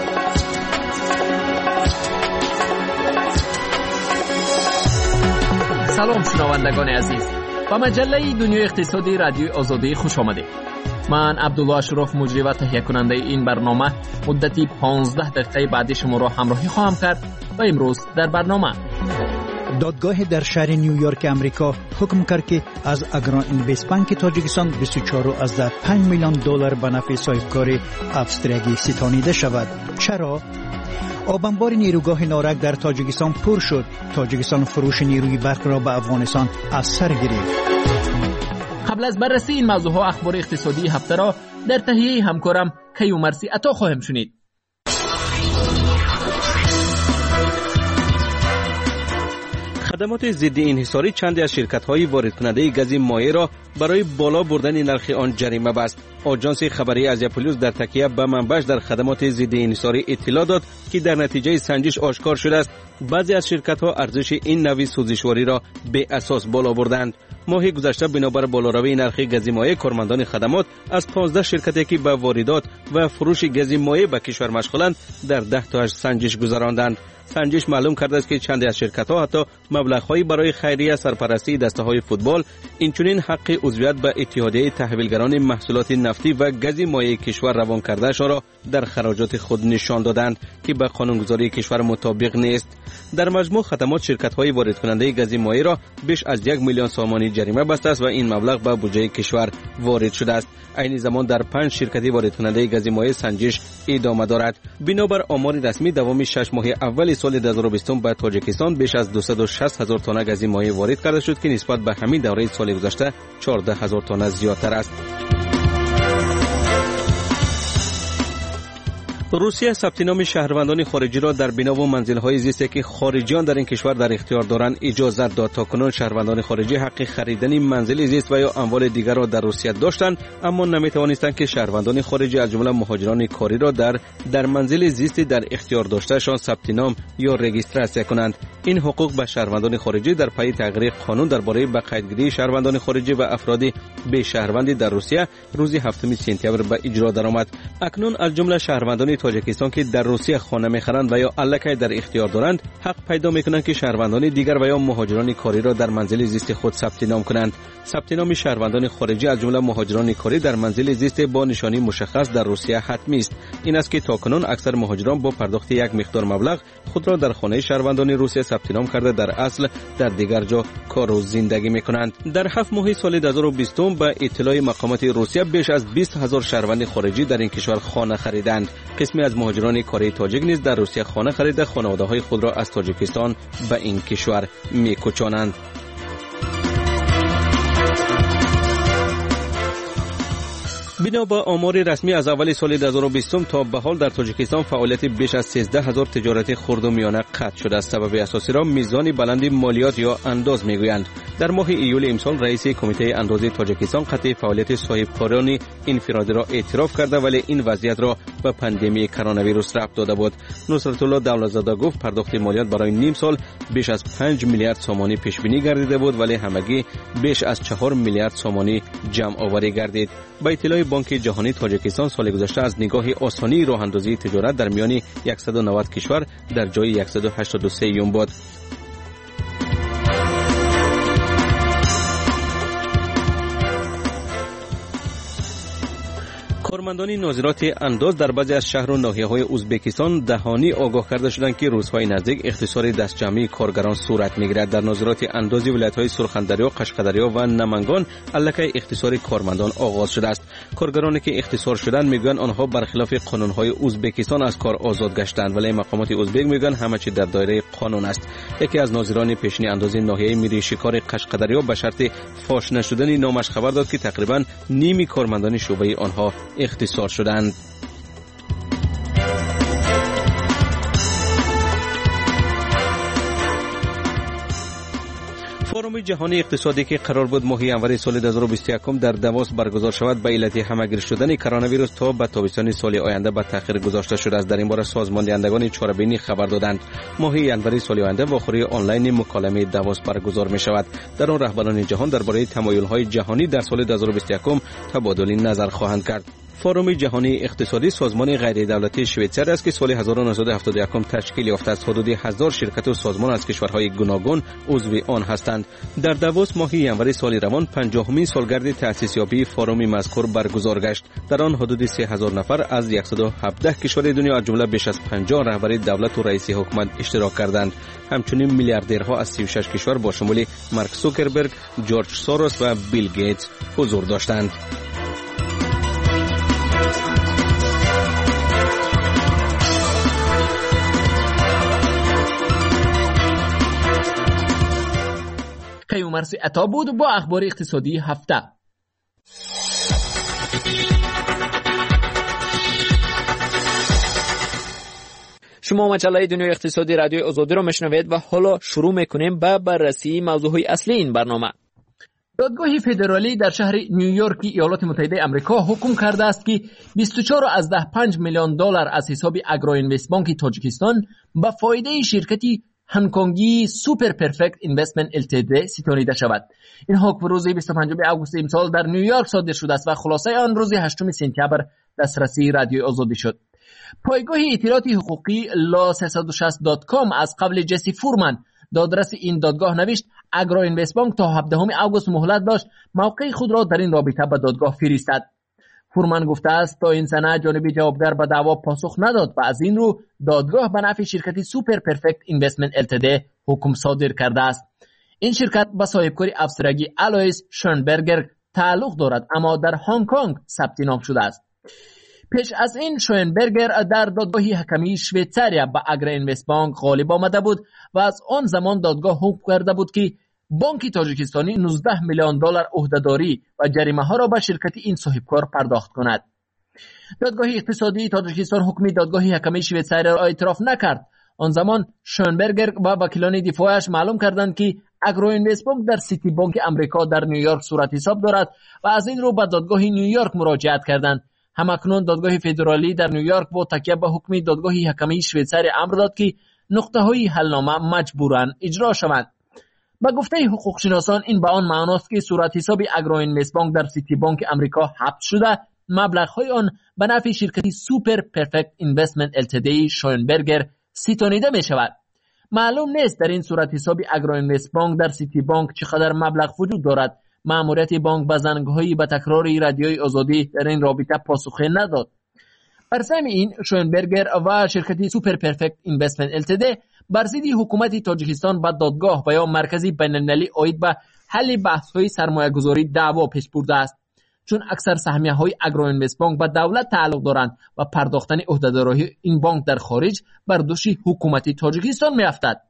سلام شنوندگان عزیز، با مجله دنیای اقتصادی رادیوی آزادی خوش آمدید. من عبدالله اشرف مجری و تهیه کننده این برنامه مدتی 15 دقیقه بعد شما را همراهی خواهم کرد و امروز در برنامه دادگاه در شهر نیویورک امریکا حکم کرد که از اگران اینوست بانک تاجیکستان 24.5 میلیون دلار به نفع صاحبکار افستریگی ستانیده شود. چرا؟ آبانبار نیروگاه نارک در تاجیکستان پر شد. تاجیکستان فروش نیروی برق را به افغانستان از سر گرفت. قبل از بررسی این موضوعها اخبار اقتصادی هفته را در تهیه همکارم کیومرسی عطا خواهم شنید. خدمات ضد انحصاری چندی از شرکت‌های واردکننده گاز مایع را برای بالا بردن نرخ آن جریمه بست. آژانس خبری آسیا پلوس در تکیه به منبعش در خدمات ضد انحصاری اطلاع داد که در نتیجه سنجش آشکار شده است بعضی از شرکت‌ها ارزش این نوع سوزشواری را به اساس بالا بردند. ماه گذشته بنابر بالاروی نرخ گاز مایع کارمندان خدمات از 15 شرکتی که به واردات و فروش گاز مایع به کشور مشغولند در 10 تا سنجش گذراندند. سنجش معلوم کرده است که چند از شرکت‌ها حتی مبلغ‌هایی برای خیریه، سرپرستی دسته‌های فوتبال، اینچنین حق عضویت به اتحادیه تحویلگران محصولات نفتی و گاز مایع کشور روان کرده‌اش را در خراجات خود نشان دادند که به قانونگذاری کشور مطابق نیست. در مجموع خدمات شرکت‌های وارد کننده گاز مایع را بیش از 1 میلیون سامانی جریمه بسته است و این مبلغ به بودجه کشور وارد شده است. عین زمان در 5 شرکت وارد کننده گاز مایع سنجش ادامه دارد. بنابر آمار رسمی دوام 6 ماه اول سال 2020 به تاجیکستان بیش از 260,000 تن گاز مایع وارد کرده شد که نسبت به همین دوره سال گذشته 14,000 تن زیادتر است. روسیه ثبت نام شهروندان خارجی را در بنا و منزل‌های زیستی که خارجیان در این کشور در اختیار دارند اجازه داد. تاکنون شهروندان خارجی حق خریدن منزل زیست و یا اموال دیگر را در روسیه داشتند، اما نمی‌توانستند که شهروندان خارجی از جمله مهاجران کاری را در منزل زیستی در اختیار داشتهشان ثبت نام یا رجیستراسیون کنند. این حقوق به شهروندان خارجی در پی تغییر قانون درباره بقیدگیری شهروندان خارجی و افراد به شهروندی در روسیه روز 7 سپتامبر به اجرا درآمد. اکنون از جمله شهروندان تاجیکستان که در روسیه خانه می‌خرند و یا الکی در اختیار دارند، حق پیدا می‌کنند که شهروندان دیگر و یا مهاجران کاری را در منزل زیست خود ثبت نام کنند. ثبت نام شهروندان خارجی از جمله مهاجران کاری در منزل زیست با نشانی مشخص در روسیه حتمی است. این است که تاکنون اکثر مهاجران با پرداخت یک مقدار مبلغ خود را در خانه شهروندان روسیه ثبت نام کرده در اصل در دیگر جا کار و زندگی می‌کنند. در 7 ماه سال 2020 به اطلاع مقامات روسیه بیش از 20,000 شهروند خارجی در این کشور خانه خریدند. قسمی از مهاجران کاری تاجیک نیز در روسیه خانه خریده خانواده‌های خود را از تاجیکستان به این کشور می‌کوچانند. بنا به آمار رسمی از اول سال 2020 تا به حال در تاجیکستان فعالیت بیش از 13,000 تجارت خرد و میانه قطع شده است. سبب اساسی را میزان بلند مالیات یا انداز میگویند. در ماه ایول امسال رئیس کمیته اندازه تاجیکستان قطع فعالیت صاحبکاران انفرادی را اعتراف کرده، ولی این وضعیت را به پاندمی کرونا ویروس ربط داده بود. نصرت الله دولتزاده گفت پرداخت مالیات برای نیم سال بیش از 5 میلیارد سامانی پیش بینی گردیده بود، ولی همگی بیش از 4 میلیارد سامانی جمع آوری گردید. با اطلاع بانک جهانی تاجیکستان سال گذشته از نگاه آسانی راه اندازی تجارت در میان 190 کشور در جای 183 بود. کارمندان ناظرات انداز در بعضی از شهر و ناحیه‌های ازبکستان دهانی آگاه کرده شدند که روزهای نزدیک اختصار دستجمعی کارگران صورت می‌گیرد. در ناظرات انداز ولایت‌های سرخندریا، قشقدریا و نمنگان الکی اختصار کارمندان آغاز شده است. کارگرانی که اختصار شدند میگویند آنها برخلاف قانون‌های ازبکستان از کار آزاد گشتند، ولی مقامات ازبک میگویند همه چیز در دایره قانون است. یکی از ناظران پیشین انداز ناحیه میری شکار قشقدریا به شرط فاش نشدن نامش خبر داد که تقریباً نیمی کارمندان شعبه آنها اختصار شدند. فورم جهانی اقتصادی که قرار بود ماه ژانویه سال 2021 در داووس برگزار شود به علت همهگیر شدن کرونا ویروس تا به تابستان سال آینده به تأخیر گذاشته شده است. در این باره سازمان دهندگان چاره‌بینی خبر دادند. ماه ژانویه سال آینده واخوری آنلاین مکالمه داووس برگزار می شود. در آن رهبران جهان درباره تمایل‌های جهانی در سال 2021 تبادل نظر خواهند کرد. فورم جهانی اقتصادی سازمان غیر دولتی شویتزر است که سال 1971 تشکیل یافته است. حدود 1000 شرکت و سازمان از کشورهای گوناگون عضو آن هستند. در داووس ماه ژانویه سال روان 50مین سالگرد تأسیس یابی فورم مذکور برگزار گشت. در آن حدود 3000 نفر از 117 کشور دنیا از جمله بیش از 50 رهبر دولت و رئیس حکومت اشتراک کردند. همچنین میلیاردرها از 36 کشور با شمول مارک زوکربرگ، جورج سوروس و بیل گیتس حضور داشتند. مرسی عطا بود با اخبار اقتصادی هفته. شما مجله دنیای اقتصادی رادیوی آزادی را میشنوید و حالا شروع میکنیم با بررسی موضوعهای اصلی این برنامه. دادگاه فدرالی در شهر نیویورک ایالات متحده آمریکا حکم کرده است که 24.5 میلیون دلار از حساب اگرو اینوست بانک تاجیکستان با فایده شرکتی هنگکنگی سوپر پرفکت اینوستمنت التد ستانیده شود. این حکم روز 25 آگوست امسال در نیویورک صادر شده است و خلاصه آن روز 8 سپتامبر دسترسی رادیوی آزادی شد. پایگاه اطلاعات حقوقی law360.com از قبل جسی فورمن دادرس این دادگاه نوشت اگرو اینوست بانک تا 17 آگوست مهلت داشت موقع خود را در این رابطه به دادگاه فرستد. فورمن گفته است تا این سنه جانب جوابگر به دعوا پاسخ نداد و از این رو دادگاه به نفع شرکت سوپر پرفکت اینوستمنت التدی حکم صادر کرده است. این شرکت به صاحبکاری افسرگی آلویس شونبرگر تعلق دارد اما در هنگ کنگ ثبت نام شده است. پیش از این شونبرگر در دادگاه حکمی شویتزاریا به اگرو اینوست بانک غالب آمده بود و از آن زمان دادگاه حکم کرده بود که بانک تاجیکستانی 19 میلیون دلار عهده‌داری و جریمه ها را به شرکت این صاحبکار پرداخت کند. دادگاه اقتصادی تاجیکستان حکم دادگاه حکمی شویتزاریا را اعتراف نکرد. آن زمان شونبرگر و وکیلان دفاعش معلوم کردند که اگرو اینوست بانک در سیتی بانک امریکا در نیویورک صورت حساب دارد و از این رو به دادگاه نیویورک مراجعت کردند. همکنون دادگاه فدرالی در نیویورک با تکیه به حکم دادگاه حکمی شویتزاریا امر داد که نقطه‌های حلنامه مجبوراً اجرا شوند. با گفته حقوقشناسان این به آن معناست که صورت حساب اگرو اینوست بانک در سیتی بانک امریکا حبس شده، مبلغ‌های آن به نفع شرکت سوپر پرفکت اینوستمنت التدی شونبرگر ستانیده می شود. معلوم نیست در این صورت حساب اگرو اینوست بانک در سیتی بانک چقدر مبلغ وجود دارد. ماموریت بانک به زنگ‌های به تکرار رادیوی آزادی در این رابطه پاسخ نداد. بر سر این شونبرگر و شرکت سوپر پرفکت اینوستمنت التدی بر ضد حکومت تاجیکستان به دادگاه و یا مرکزی بین‌المللی عاید به حل بحث‌های سرمایه‌گذاری دعوا پیش برده است، چون اکثر سهمیه‌های اگرو اینوست بانک به دولت تعلق دارند و پرداختن عهده‌داری این بانک در خارج بر دوش حکومت تاجیکستان می‌افتد.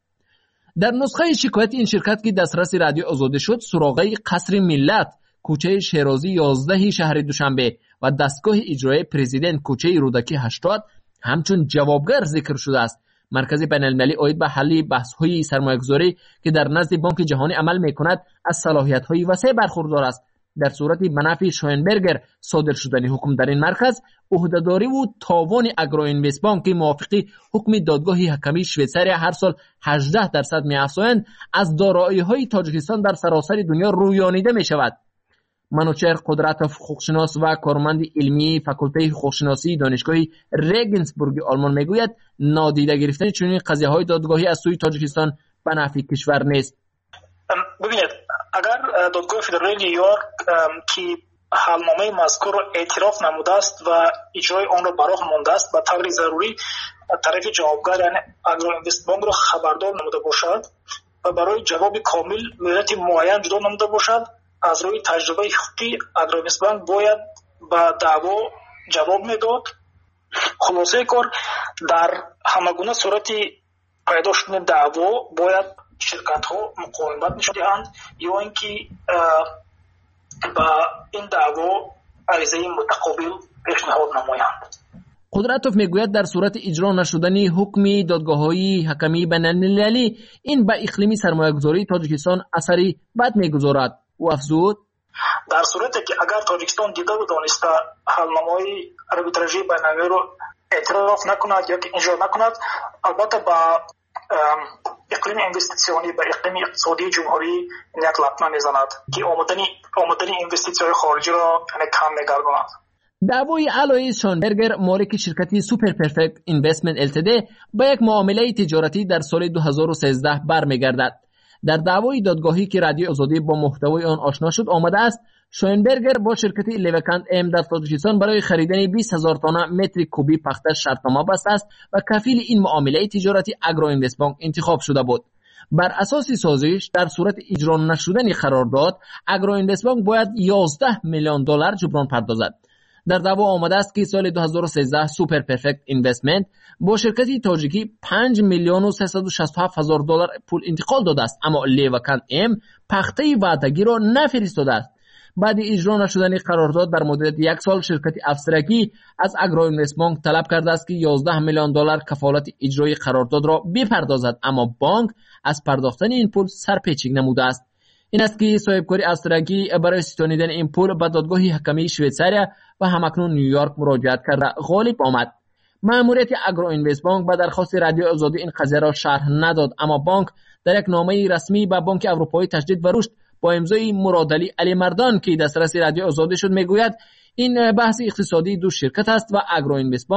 در نسخه شکایت این شرکت که دسترس رادیو آزادی شد، سراغه قصر ملت، کوچه شیرازی 11 شهر دوشنبه و دستگاه اجرایی پرزیدنت کوچه رودکی 80 همچون جوابگر ذکر شده است. مرکز بین‌المللی عاید به حل بحث‌های سرمایه‌گذاری که در نزد بانک جهانی عمل می‌کند از صلاحیت‌های وسیع برخوردار است. در صورتی به نفع شونبرگر صادر شدن حکم در این مرکز، عهده‌داری و تاوان اگرو اینوست بانک موافقی حکم دادگاه حکمی شویتزاریا هر سال 18% می‌افزایند از دارایی‌های تاجیکستان در سراسر دنیا رویانیده می‌شود. منوچهر قدرتوف حقوقشناس و کارمند علمی فاکولته حقوقشناسی دانشگاه رگنسبورگ آلمان میگوید نادیده گرفتن چنین قضیه‌های دادگاهی از سوی تاجیکستان به نفع کشور نیست. ببینید اگر دادگاه فدرالی نیویورک که حلنامه مذکور را اعتراف نموده است و اجرای آن را براه مانده است به طور ضروری طرف جوابگر یعنی اگرو اینوست بانک را خبردار نموده باشد و برای جواب کامل مدت معین جدا نموده باشد، از روی تجربه حقوقی اگرو اینوست بانک باید به دعوا جواب میداد. خلاصه کار در همگونه صورت پیدا شدن دعوا باید شرکت ها مقاومت نشان دهند یا اینکه با این دعوا عریضه متقابل پیشنهاد نمایند. قدرتوف میگوید در صورت اجرا نشدن حکم دادگاه‌های حکمی بین‌المللی این به اقلیم سرمایه‌گذاری تاجیکستان اثری بد میگذارد. او افزود در صورتی که اگر تاجیکستان دیده و دانسته حلنامه‌های آربیتراژی بین‌المللی را اعتراف نکند یا که اجرا نکند، البته با اقلیم اینوستیسیونی به اقلیم اقتصادی جمهوری یک لطمه میزند که آمدنی اینوستیسیون خارجی را کم میگرداند. دعوای آلویس شونبرگر مالک شرکتی سوپر پرفکت اینوستمنت التدی با یک معامله تجارتی در سال 2013 برمیگردد. در دعوای دادگاهی که رادیو آزادی با محتوای آن آشنا شد آمده است شونبرگر با شرکت لیوکند ام در تاجیکستان برای خریدن 20,000 تن متر کوبی پخته شرطنامه بسته است و کفیل این معامله تجارتی اگرو اینوست بانک انتخاب شده بود. بر اساس سازش در صورت اجرا نشدن قرارداد اگرو اینوست بانک باید 11 میلیون دلار جبران پردازد. در دعوا آمده است که سال 2013 سوپر پرفکت اینوستمنت با شرکتی تاجیکی 5 میلیون و 367 هزار دلار پول انتقال داده است، اما لیوکند ام پخته وعدگی را نفرستاده است. بعد اجرا نشدن قرارداد در مدت یک سال شرکت افسرکی از اگرو اینوست بانک طلب کرده است که 11 میلیون دلار کفالت اجرای قرارداد را بپردازد، اما بانک از پرداختن این پول سرپیچی نموده است. این است که صاحبکاری افسرکی برای ستانیدن این پول به دادگاه حکمی شویتزاریا و همکنون نیویورک مراجعت کرده غالب آمد. ماموریت اگرو اینوست بانک به درخواست رادیو آزادی این قضیه را شرح نداد، اما بانک در یک نامه رسمی به بانک اروپایی تجدید و رشد با امضای مرادعلی علی مردان که دسترس رادیو آزادی شد میگوید این بحث اقتصادی دو شرکت است و اگرو اینوست بانک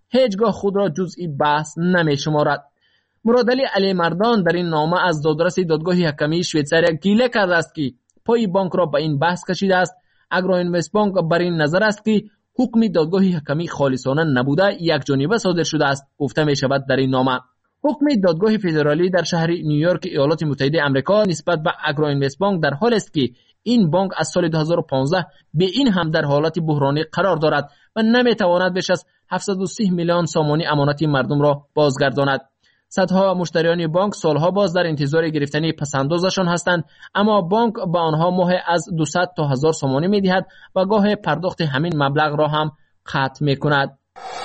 هیچگاه خود را جزئی بحث نمی‌شمارد. مرادعلی علی مردان در این نامه از دادرس دادگاه حکمی شویتزاریا گله کرده است که پای بانک را به این بحث کشیده است. اگروینوست بانک بر این نظر است که حکم دادگاه حکمی خالصانه نبوده، یک جانبه صادر شده است. گفته می شود در این نامه حکم دادگاه فدرالی در شهر نیویورک ایالات متحده آمریکا نسبت به اگروینوست بانک در حال است که این بانک از سال 2015 به این هم در حالت بحرانی قرار دارد و نمیتواند بیش از 730 میلیون سامانی امانت مردم را بازگرداند. صدها مشتریان بانک سالها باز در انتظار گرفتن پسندازشان هستند، اما بانک به آنها ماه از 200 تا 1000 سامانی میدهد و گاه پرداخت همین مبلغ را هم قطع میکند.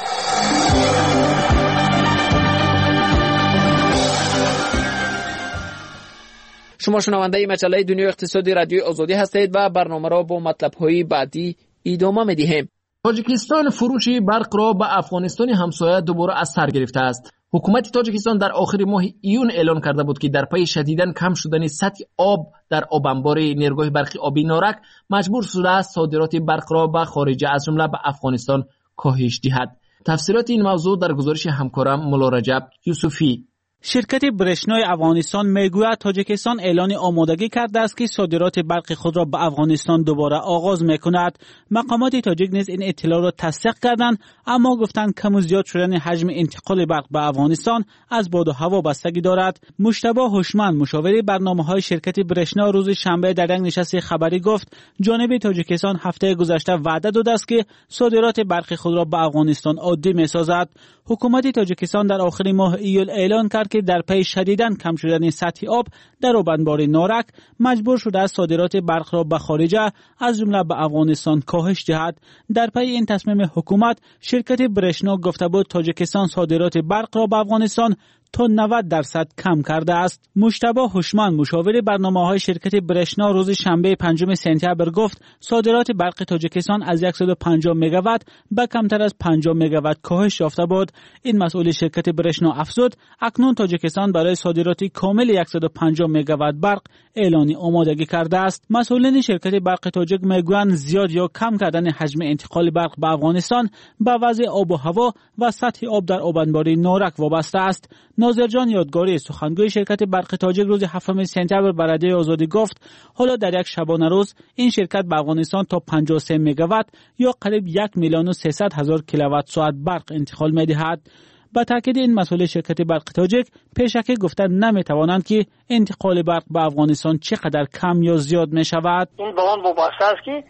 شما شنونده مجله دنیای اقتصادی رادیو آزادی هستید و برنامه را با مطلب‌های بعدی ادامه می‌دهیم. تاجیکستان فروش برق را به افغانستان همسایه دوباره از سر گرفته است. حکومت تاجیکستان در آخر ماه ایون اعلان کرده بود که در پی شدیداً کم شدن سطح آب در آب انبار نیروگاه برقی آبی نارک مجبور شده است صادرات برق را به خارج از جمله به افغانستان کاهش دهد. تفسیرات این موضوع در گزارش همکارم مولا رجب یوسفی. شرکت برشنای افغانستان میگوید تاجیکستان اعلان آمادگی کرده است که صادرات برق خود را به افغانستان دوباره آغاز میکند. مقامات تاجیک نیز این اطلاع را تصدیق کردند، اما گفتند کم و زیاد شدن حجم انتقال برق به افغانستان از باد و هوا بستگی دارد. مجتبی هوشمند مشاور برنامه‌های شرکت برشنا روز شنبه در یک نشست خبری گفت جانب تاجیکستان هفته گذشته وعده داده است که صادرات برق خود را به افغانستان عادی میسازد. حکومت تاجیکستان در آخر ماه ایول اعلان کرد که در پی شدیداً کم شدن سطح آب در آب انبار نارک مجبور شده است صادرات برق را به خارج از جمله به افغانستان کاهش دهد. در پی این تصمیم حکومت شرکت برشنا گفته بود تاجیکستان صادرات برق را به افغانستان تا 90% کم کرده است. مجتبی هوشمند مشاور برنامه‌های شرکت برشنا روز شنبه 5 سپتامبر گفت صادرات برق تاجیکستان از 150 مگاوات به کمتر از 50 مگاوات کاهش یافته بود. این مسئول شرکت برشنا افزود اکنون تاجیکستان برای صادرات کامل 150 مگاوات برق اعلان آمادگی کرده است. مسئولین شرکت برق تاجیک میگویند زیاد یا کم کردن حجم انتقال برق به افغانستان به وضع آب و هوا و سطح آب در آب انبار نارک وابسته است. ناظر جان یادگاری سخنگوی شرکت برق تاجیک روز 7 سپتامبر به رادیو آزادی گفت حالا در یک شبانه روز این شرکت به افغانستان تا 53 مگاوات یا قریب 1,300,000 کیلووات ساعت برق انتقال می‌دهد. با تاکید این مسئول شرکت برق تاجیک پیشکی گفتند نمی‌توانند که انتقال برق به افغانستان چقدر کم یا زیاد می‌شود. این به آن وابسته است که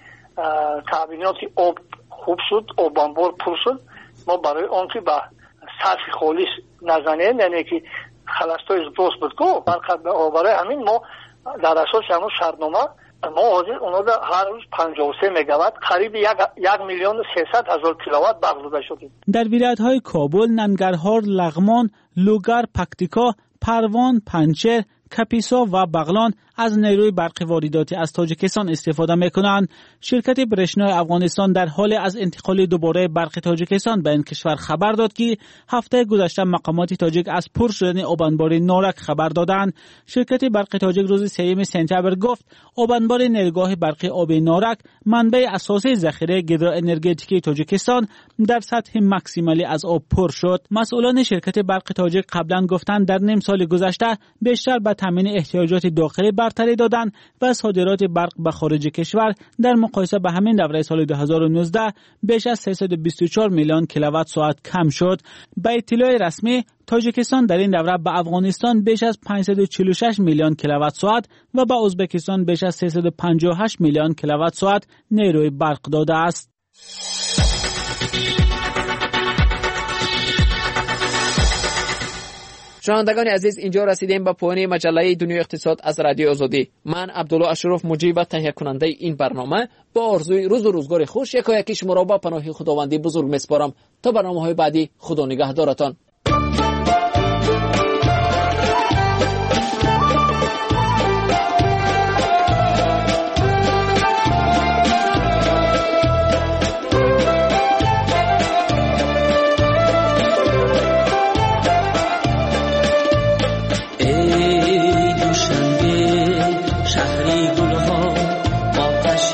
تامینات آب خوب شد، آب انبار پر شد. ما برای آن که با صرف خالص نزنیم، یعنی که خلاصتای درست بود که برای همین ما در اساس همون شرطنامه ما حاضر اونا در هر روز 53 مگاوات قریب 1,300,000 کیلووات برق داده شدیم. در ولایت‌های کابل، ننگرهار، لغمان، لوگر، پکتیکا، پروان، پنجشیر، کپیسا و بغلان از نیروی برق وارداتی از تاجیکستان استفاده می‌کنند. شرکت برشنای افغانستان در حال از انتقال دوباره برق تاجیکستان به این کشور خبر داد که هفته گذشته مقامات تاجیک از پر شدن آب انبار نارک خبر دادند. شرکت برق تاجیک روز 3 سپتامبر گفت آب انبار نیروگاه برق آب نارک منبع اساسی ذخیره گیدروانرژیتیکی تاجیکستان در سطح ماکسیمالی از آب پر شد. مسئولان شرکت برق تاجیک قبلا گفتند در نیم سال گذشته بیشتر به تامین احتیاجات داخلی برتری دادن و صادرات برق به خارج کشور در مقایسه به همین دوره سال 2019 بیش از 324 میلیون کیلووات ساعت کم شد. به اطلاع رسمی تاجیکستان در این دوره به افغانستان بیش از 546 میلیون کیلووات ساعت و به ازبکستان بیش از 358 میلیون کیلووات ساعت نیروی برق داده است. شنوندگان عزیز، اینجا رسیدیم به پایان مجله دنیای اقتصاد از رادیو آزادی. من عبدالله اشرف مجری و تهیه کننده این برنامه با آرزوی روز و روزگار خوش یکایکی شما را با پناه خداوندی بزرگ میسپارم. تا برنامه‌های بعدی، خدا نگهدارتان.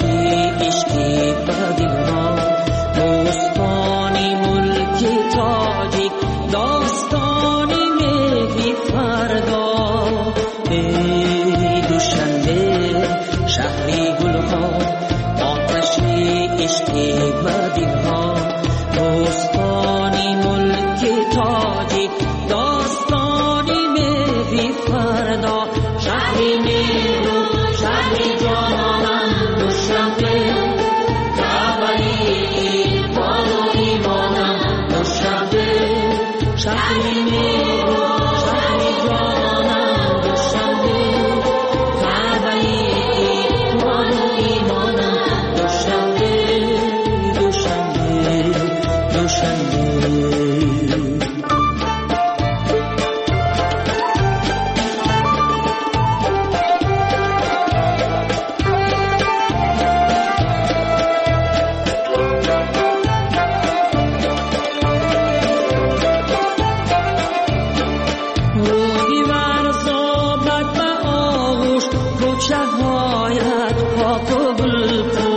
عشقی بدینا، دوستانی ملکی تا مردین ها دوستانی ملک تاجیک داستانی مهری فردا شهری نیرو شهری جانان دوشنبه کعبه ایمان و ایمانم دوشنبه شهری نیرو شهری جانان دوشنبه کعبه ایمان و ایمانم دوشنبه دوشنبه دوشنبه روحی ورزا بد به آغوش کوچه هایت پاک و گل